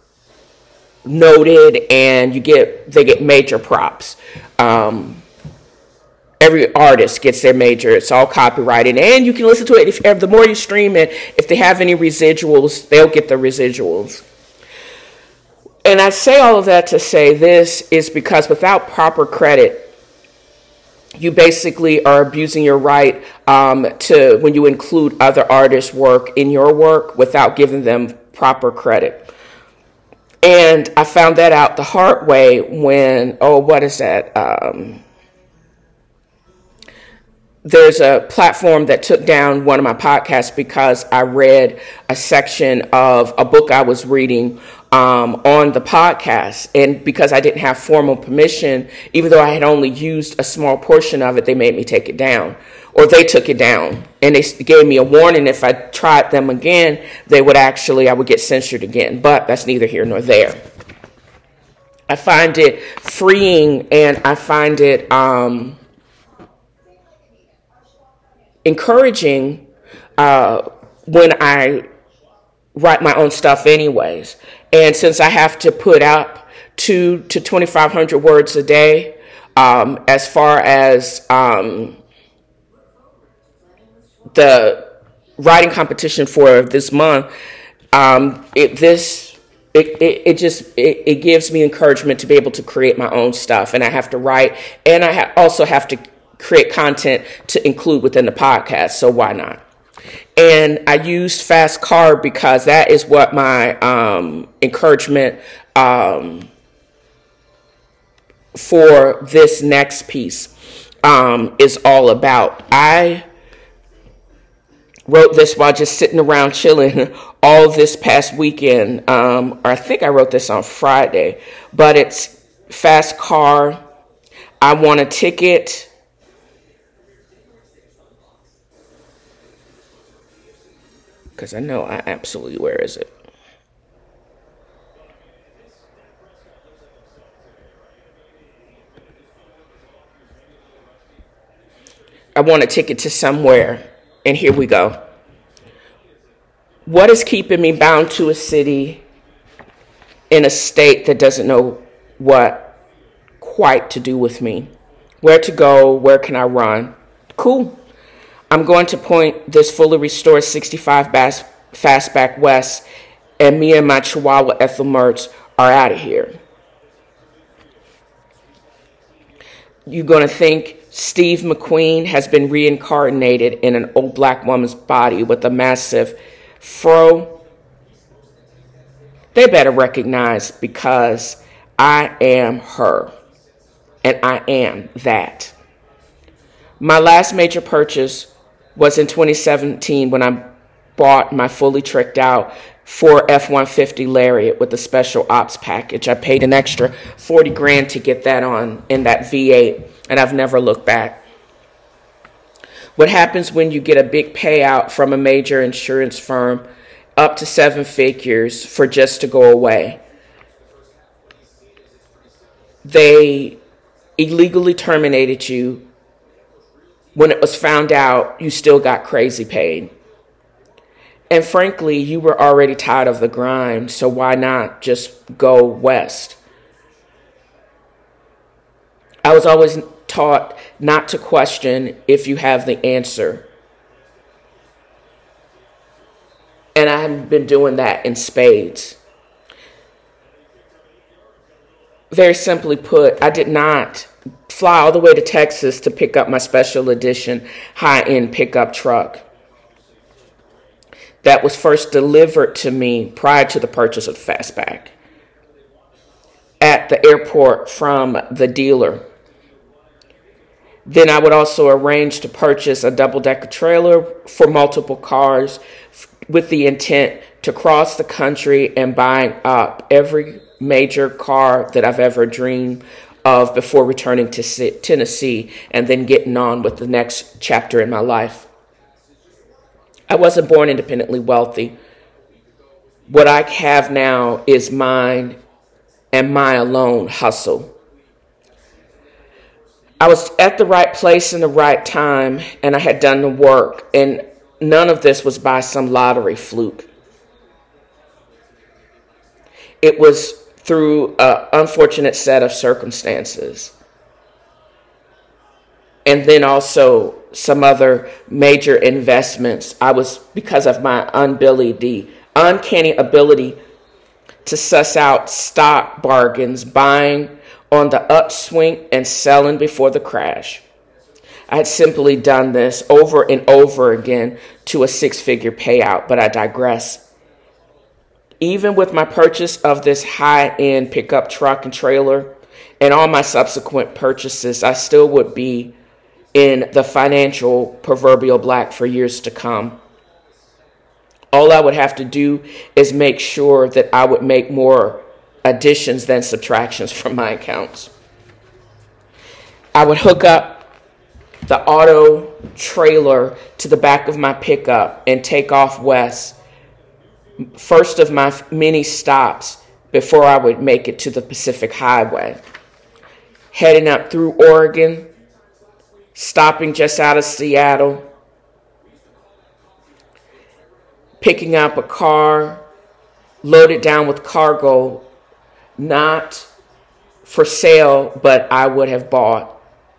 [SPEAKER 4] noted, and you get they get major props. Um, every artist gets their major. It's all copyrighted, and you can listen to it. If, if the more you stream it, if they have any residuals, they'll get the residuals. And I say all of that to say this is because without proper credit, you basically are abusing your right um, to when you include other artists' work in your work without giving them proper credit. And I found that out the hard way when, oh, what is that? Um, there's a platform that took down one of my podcasts because I read a section of a book I was reading um, on the podcast. And because I didn't have formal permission, even though I had only used a small portion of it, they made me take it down. Or they took it down. And they gave me a warning if I tried them again, they would actually, I would get censored again. But that's neither here nor there. I find it freeing, and I find it um, encouraging uh, when I write my own stuff anyways. And since I have to put out two to twenty-five hundred words a day, um, as far as um, the writing competition for this month, um, it, this it, it, it just it, it gives me encouragement to be able to create my own stuff. And I have to write, and I ha- also have to create content to include within the podcast. So why not? And I used Fast Car because that is what my um, encouragement um, for this next piece um, is all about. I wrote this while just sitting around chilling all this past weekend. Um, or I think I wrote this on Friday, but it's Fast Car. I want a ticket. Because I know I absolutely, where is it? I want a ticket to somewhere, and here we go. What is keeping me bound to a city in a state that doesn't know what quite to do with me? Where to go? Where can I run? Cool. I'm going to point this fully restored sixty-five bass, Fastback West, and me and my Chihuahua Ethel Mertz are out of here. You're going to think Steve McQueen has been reincarnated in an old black woman's body with a massive fro. They better recognize, because I am her, and I am that. My last major purchase was in twenty seventeen when I bought my fully tricked out Ford F one fifty Lariat with a special ops package. I paid an extra forty grand to get that on in that V eight, and I've never looked back. What happens when you get a big payout from a major insurance firm, up to seven figures, for just to go away? They illegally terminated you. When it was found out, you still got crazy paid. And frankly, you were already tired of the grind, so why not just go west? I was always taught not to question if you have the answer. And I have been doing that in spades. Very simply put, I did not fly all the way to Texas to pick up my special edition high-end pickup truck that was first delivered to me prior to the purchase of the Fastback at the airport from the dealer. Then I would also arrange to purchase a double-decker trailer for multiple cars with the intent to cross the country and buying up every major car that I've ever dreamed of before returning to Tennessee and then getting on with the next chapter in my life. I wasn't born independently wealthy. What I have now is mine and my alone hustle. I was at the right place in the right time, and I had done the work, and none of this was by some lottery fluke. It was through an unfortunate set of circumstances. And then also some other major investments. I was, because of my ability, uncanny ability to suss out stock bargains, buying on the upswing and selling before the crash. I had simply done this over and over again to a six-figure payout, but I digress. Even with my purchase of this high-end pickup truck and trailer and all my subsequent purchases, I still would be in the financial proverbial black for years to come. All I would have to do is make sure that I would make more additions than subtractions from my accounts. I would hook up the auto trailer to the back of my pickup and take off west, first of my many stops before I would make it to the Pacific Highway. Heading up through Oregon, stopping just out of Seattle, picking up a car, loaded down with cargo, not for sale, but I would have bought.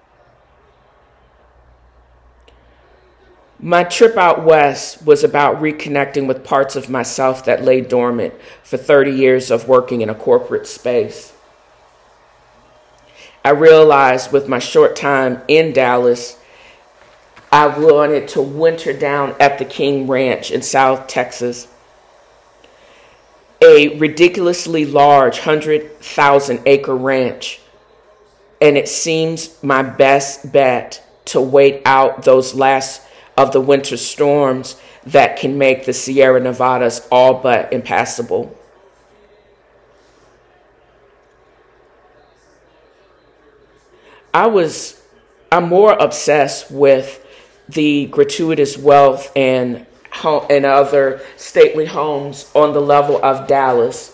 [SPEAKER 4] My trip out west was about reconnecting with parts of myself that lay dormant for thirty years of working in a corporate space. I realized with my short time in Dallas, I wanted to winter down at the King Ranch in South Texas, a ridiculously large one hundred thousand acre ranch, and it seems my best bet to wait out those last of the winter storms that can make the Sierra Nevadas all but impassable. I was, I'm more obsessed with the gratuitous wealth and, and other stately homes on the level of Dallas,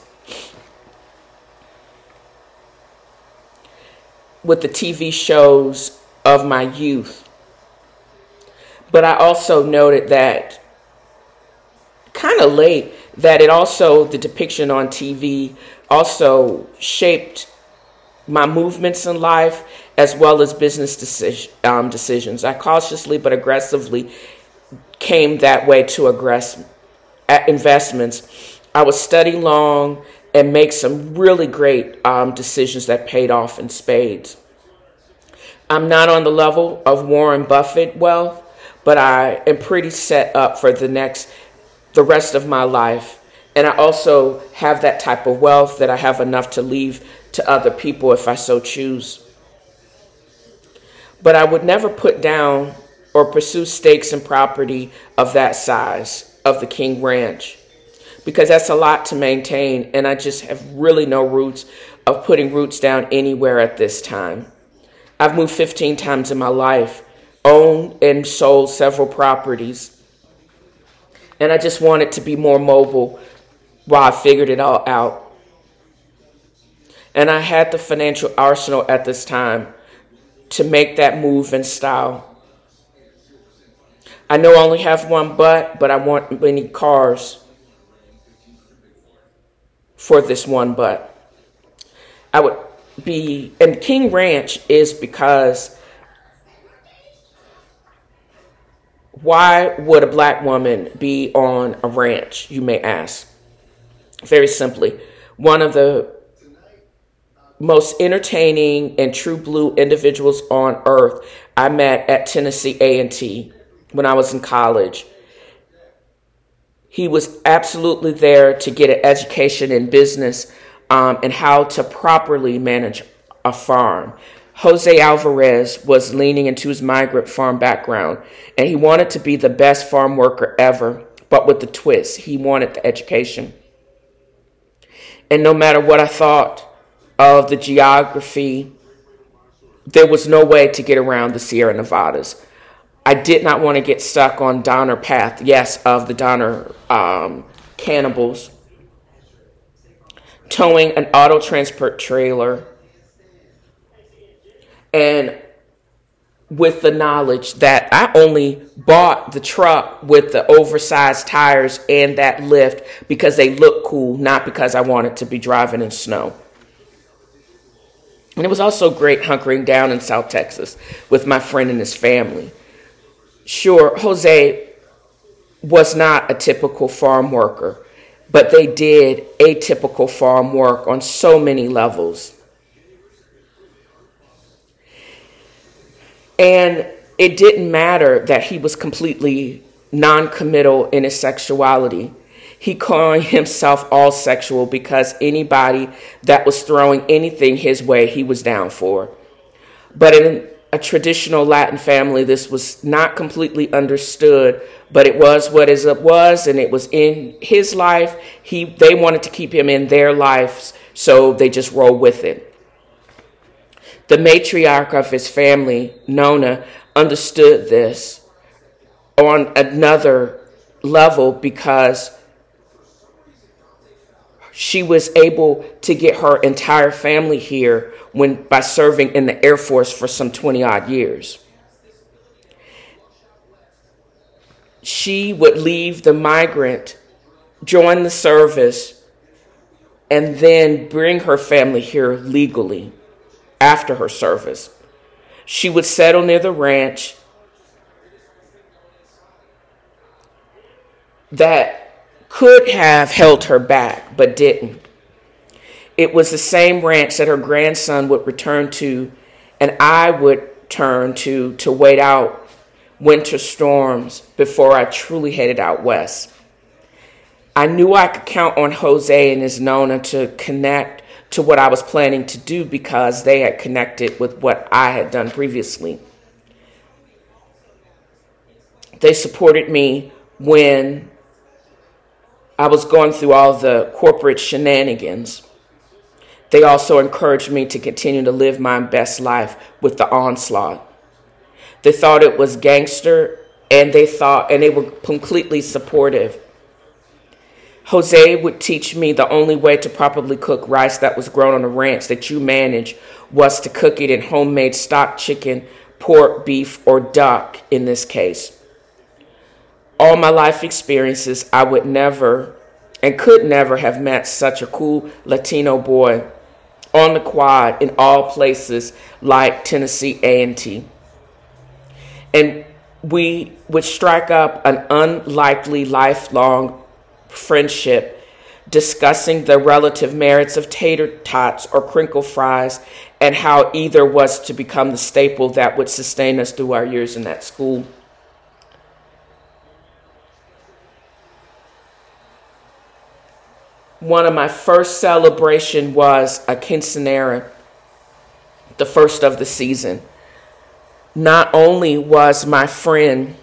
[SPEAKER 4] with the T V shows of my youth. But I also noted that kind of late that it also, the depiction on T V also shaped my movements in life as well as business decision, um, decisions. I cautiously but aggressively came that way to aggress at investments. I would study long and make some really great um, decisions that paid off in spades. I'm not on the level of Warren Buffett wealth, but I am pretty set up for the next, the rest of my life. And I also have that type of wealth that I have enough to leave to other people if I so choose. But I would never put down or pursue stakes in property of that size, of the King Ranch, because that's a lot to maintain, and I just have really no roots of putting roots down anywhere at this time. I've moved fifteen times in my life, owned and sold several properties, and I just wanted to be more mobile while I figured it all out. And I had the financial arsenal at this time to make that move in style. I know I only have one butt, but I want many cars for this one butt. I would be, and King Ranch is because why would a black woman be on a ranch, you may ask? Very simply, one of the most entertaining and true blue individuals on earth I met at Tennessee A and T when I was in college. He was absolutely there to get an education in business um, and how to properly manage a farm. Jose Alvarez was leaning into his migrant farm background, and he wanted to be the best farm worker ever, but with the twist, he wanted the education. And no matter what I thought of the geography, there was no way to get around the Sierra Nevadas. I did not want to get stuck on Donner Path, yes, of the Donner um, cannibals, towing an auto transport trailer, and with the knowledge that I only bought the truck with the oversized tires and that lift because they look cool, not because I wanted to be driving in snow. And it was also great hunkering down in South Texas with my friend and his family. Sure, Jose was not a typical farm worker, but they did atypical farm work on so many levels. And it didn't matter that he was completely non-committal in his sexuality. He called himself all sexual because anybody that was throwing anything his way, he was down for. But in a traditional Latin family, this was not completely understood, but it was what it was, and it was in his life. He, they wanted to keep him in their lives, so they just rolled with it. The matriarch of his family, Nona, understood this on another level because she was able to get her entire family here when by serving in the Air Force for some twenty odd years. She would leave the migrant, join the service, and then bring her family here legally after her service. She would settle near the ranch that could have held her back, but didn't. It was the same ranch that her grandson would return to, and I would turn to to wait out winter storms before I truly headed out west. I knew I could count on Jose and his Nona to connect to what I was planning to do because they had connected with what I had done previously. They supported me when I was going through all the corporate shenanigans. They also encouraged me to continue to live my best life with the onslaught. They thought it was gangster, and they thought, and they were completely supportive. Jose would teach me the only way to properly cook rice that was grown on a ranch that you manage was to cook it in homemade stock chicken, pork, beef, or duck in this case. All my life experiences, I would never and could never have met such a cool Latino boy on the quad in all places like Tennessee A and T. And we would strike up an unlikely lifelong friendship discussing the relative merits of tater tots or crinkle fries and how either was to become the staple that would sustain us through our years in that school. One of my first celebration was a quinceanera, the first of the season. Not only was my friend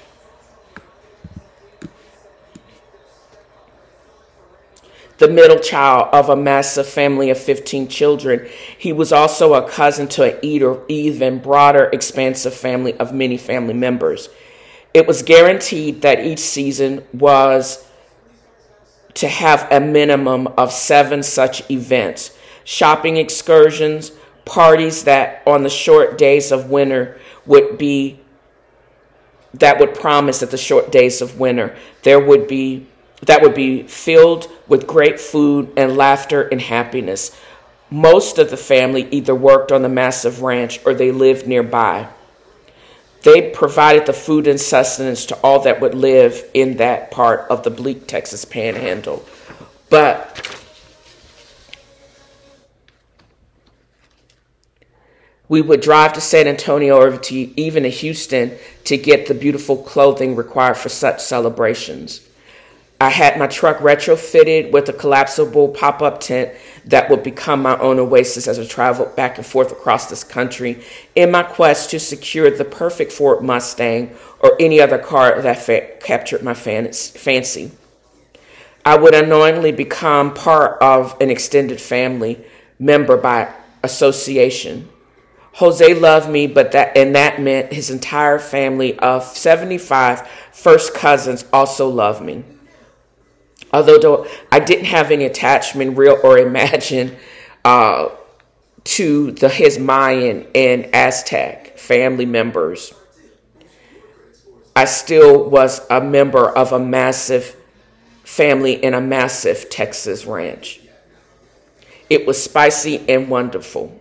[SPEAKER 4] the middle child of a massive family of fifteen children, he was also a cousin to an even broader, expansive family of many family members. It was guaranteed that each season was to have a minimum of seven such events, shopping excursions, parties that on the short days of winter would be, that would promise that the short days of winter, there would be, that would be filled with great food and laughter and happiness. Most of the family either worked on the massive ranch or they lived nearby. They provided the food and sustenance to all that would live in that part of the bleak Texas panhandle. But we would drive to San Antonio or to, even to Houston to get the beautiful clothing required for such celebrations. I had my truck retrofitted with a collapsible pop-up tent that would become my own oasis as I traveled back and forth across this country in my quest to secure the perfect Ford Mustang or any other car that fa- captured my fancy. I would unknowingly become part of an extended family member by association. Jose loved me, but that and that meant his entire family of seventy-five first cousins also loved me. Although I didn't have any attachment, real or imagined, uh, to the his Mayan and Aztec family members, I still was a member of a massive family in a massive Texas ranch. It was spicy and wonderful.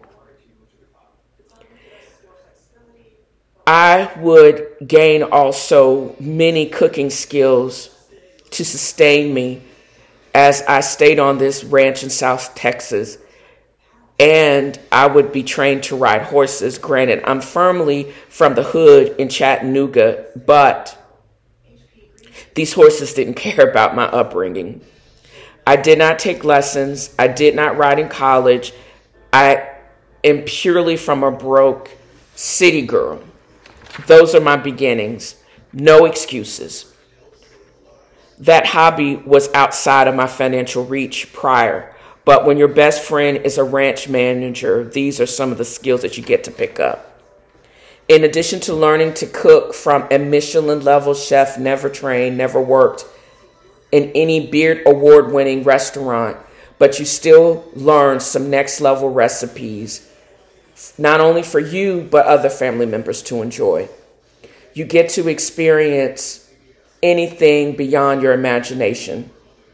[SPEAKER 4] I would gain also many cooking skills to sustain me as I stayed on this ranch in South Texas. And I would be trained to ride horses. Granted, I'm firmly from the hood in Chattanooga, but these horses didn't care about my upbringing. I did not take lessons. I did not ride in college. I am purely from a broke City girl. Those are my beginnings. No excuses. That hobby was outside of my financial reach prior. But when your best friend is a ranch manager, these are some of the skills that you get to pick up. In addition to learning to cook from a Michelin level chef, never trained, never worked in any Beard Award winning restaurant, but you still learn some next level recipes, not only for you, but other family members to enjoy. You get to experience anything beyond your imagination.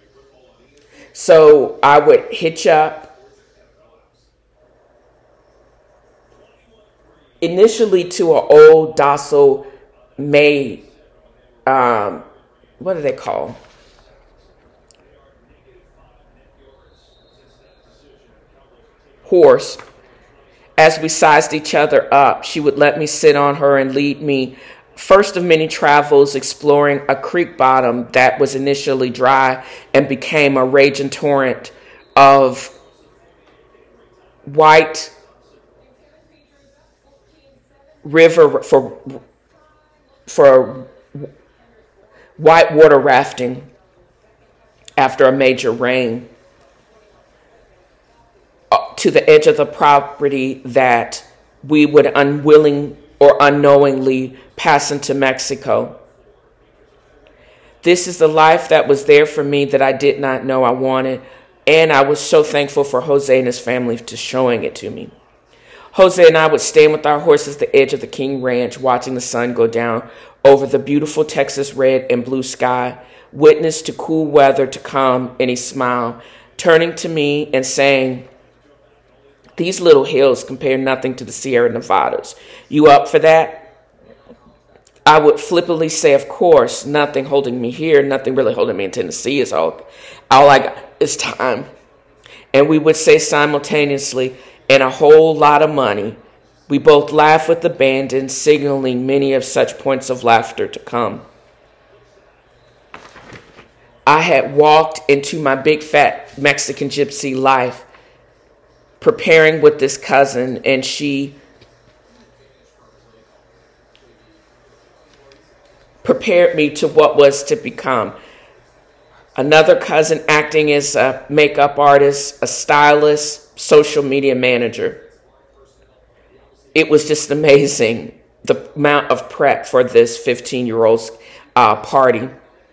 [SPEAKER 4] So I would hitch up initially to an old docile maid, um, what do they call? Horse. As we sized each other up, she would let me sit on her and lead me, first of many travels, exploring a creek bottom that was initially dry and became a raging torrent of white river for for white water rafting after a major rain, to the edge of the property that we would unwilling or unknowingly pass into Mexico. This is the life that was there for me that I did not know I wanted, and I was so thankful for Jose and his family to showing it to me. Jose and I would stand with our horses at the edge of the King Ranch, watching the sun go down over the beautiful Texas red and blue sky, witness to cool weather to come, and he smiled, turning to me and saying, "These little hills compare nothing to the Sierra Nevadas. You up for that?" I would flippantly say, "Of course, nothing holding me here, nothing really holding me in Tennessee is all, all I got is time." And we would say simultaneously, "And a whole lot of money." We both laughed with abandon, signaling many of such points of laughter to come. I had walked into my big fat Mexican gypsy life, preparing with this cousin, and she prepared me to what was to become. Another cousin acting as a makeup artist, a stylist, social media manager. It was just amazing, the amount of prep for this fifteen-year-old's uh, party.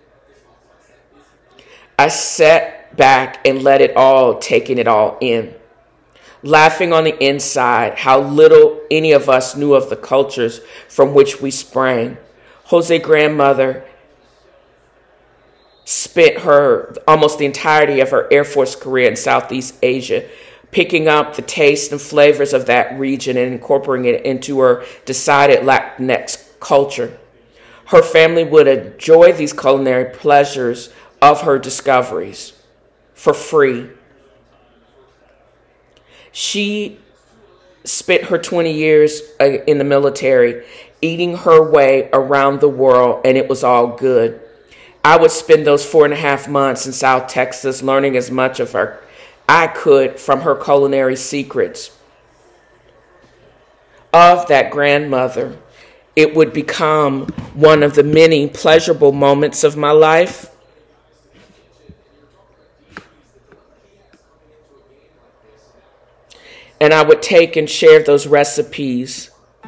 [SPEAKER 4] I sat back and let it all, taking it all in, laughing on the inside how little any of us knew of the cultures from which we sprang. Jose's grandmother spent her almost the entirety of her Air Force career in Southeast Asia, picking up the taste and flavors of that region and incorporating it into her decided Latinx culture. Her family would enjoy these culinary pleasures of her discoveries for free. She spent her twenty years in the military, eating her way around the world, and it was all good. I would spend those four and a half months in South Texas learning as much of her I could from her culinary secrets. Of that grandmother, it would become one of the many pleasurable moments of my life. And I would take and share those recipes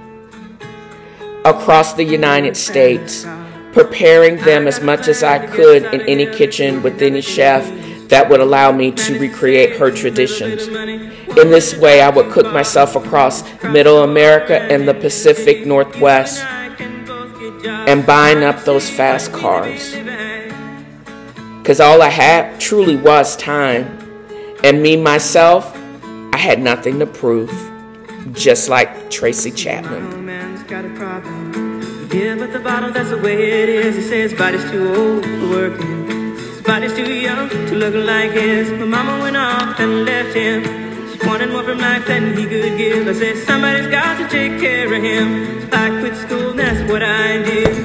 [SPEAKER 4] across the United States, preparing them as much as I could in any kitchen with any chef that would allow me to recreate her traditions. In this way, I would cook myself across Middle America and the Pacific Northwest and buying up those fast cars. Because all I had truly was time. And me, myself, I had nothing to prove. Just like Tracy Chapman.
[SPEAKER 2] Yeah, but the bottle, that's the way it is. He says his body's too old for working. His body's too young to look like his. My mama went off and left him. She wanted more from life than he could give. I said, somebody's got to take care of him. So I quit school, and that's what I did.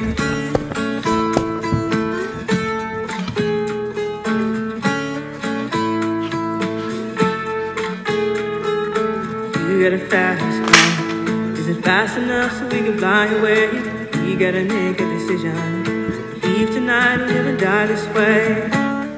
[SPEAKER 2] You got a fast car. Is it fast enough so we can fly away. We gotta make a decision. Leave tonight or live and die this way.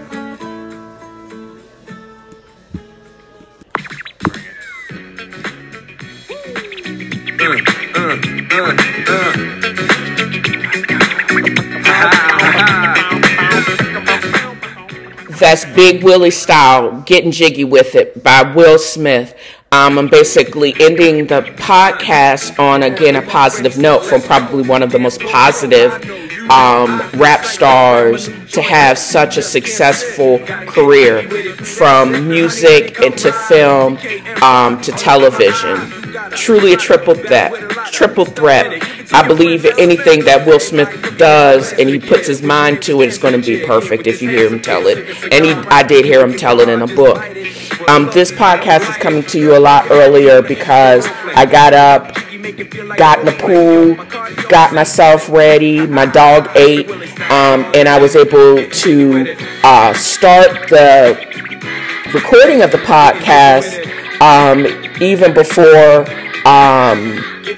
[SPEAKER 4] That's Big Willie Style, Getting Jiggy With It by Will Smith. Um, I'm basically ending the podcast on, again, a positive note from probably one of the most positive um, rap stars to have such a successful career, from music into film um, to television. Truly a triple threat. Triple threat. I believe anything that Will Smith does and he puts his mind to it is going to be perfect if you hear him tell it. And he, I did hear him tell it in a book. Um, this podcast is coming to you a lot earlier because I got up, got in the pool, got myself ready, my dog ate, um, and I was able to uh, start the recording of the podcast um, even before um,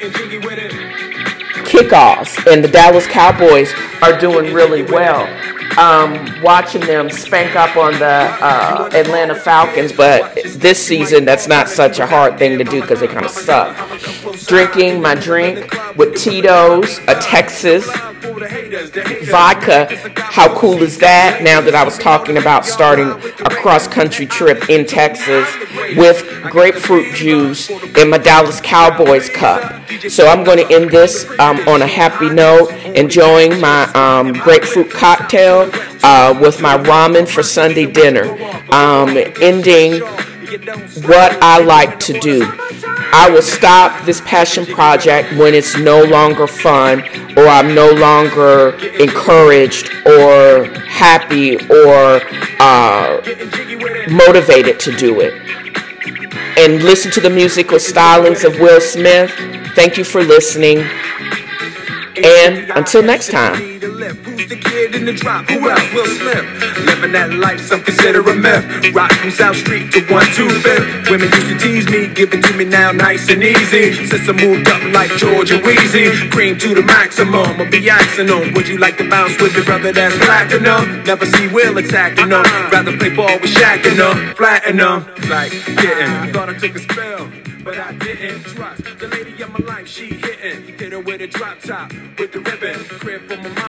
[SPEAKER 4] kickoff. And the Dallas Cowboys are doing really well. Um, watching them spank up on the uh, Atlanta Falcons, but this season that's not such a hard thing to do because they kind of suck. Drinking my drink with Tito's, a Texas vodka. How cool is that? Now that I was talking about starting a cross-country trip in Texas with grapefruit juice in my Dallas Cowboys cup. So I'm going to end this um, on a happy note, enjoying my um, grapefruit cocktail uh, with my ramen for Sunday dinner. Um, ending what I like to do. I will stop this passion project when it's no longer fun, or I'm no longer encouraged or happy or uh, motivated to do it. And listen to the musical stylings of Will Smith. Thank you for listening. And until next time.
[SPEAKER 3] Who's the kid in the drop? Who else? Will Smith. Living that life, some consider a myth. Rock from South Street to one two fifth. Women used to tease me, give it to me now nice and easy. Since I moved up like Georgia Wheezy, cream to the maximum, I'll be axing them. Would you like to bounce with your brother that's platinum? Never see Will attacking them. Rather play ball with Shaq and them, flatten them. Like, getting, thought I took a spell, but I didn't trust the lady of my life. She hitting, hit her with a drop top, with the ribbon, crib for my mom.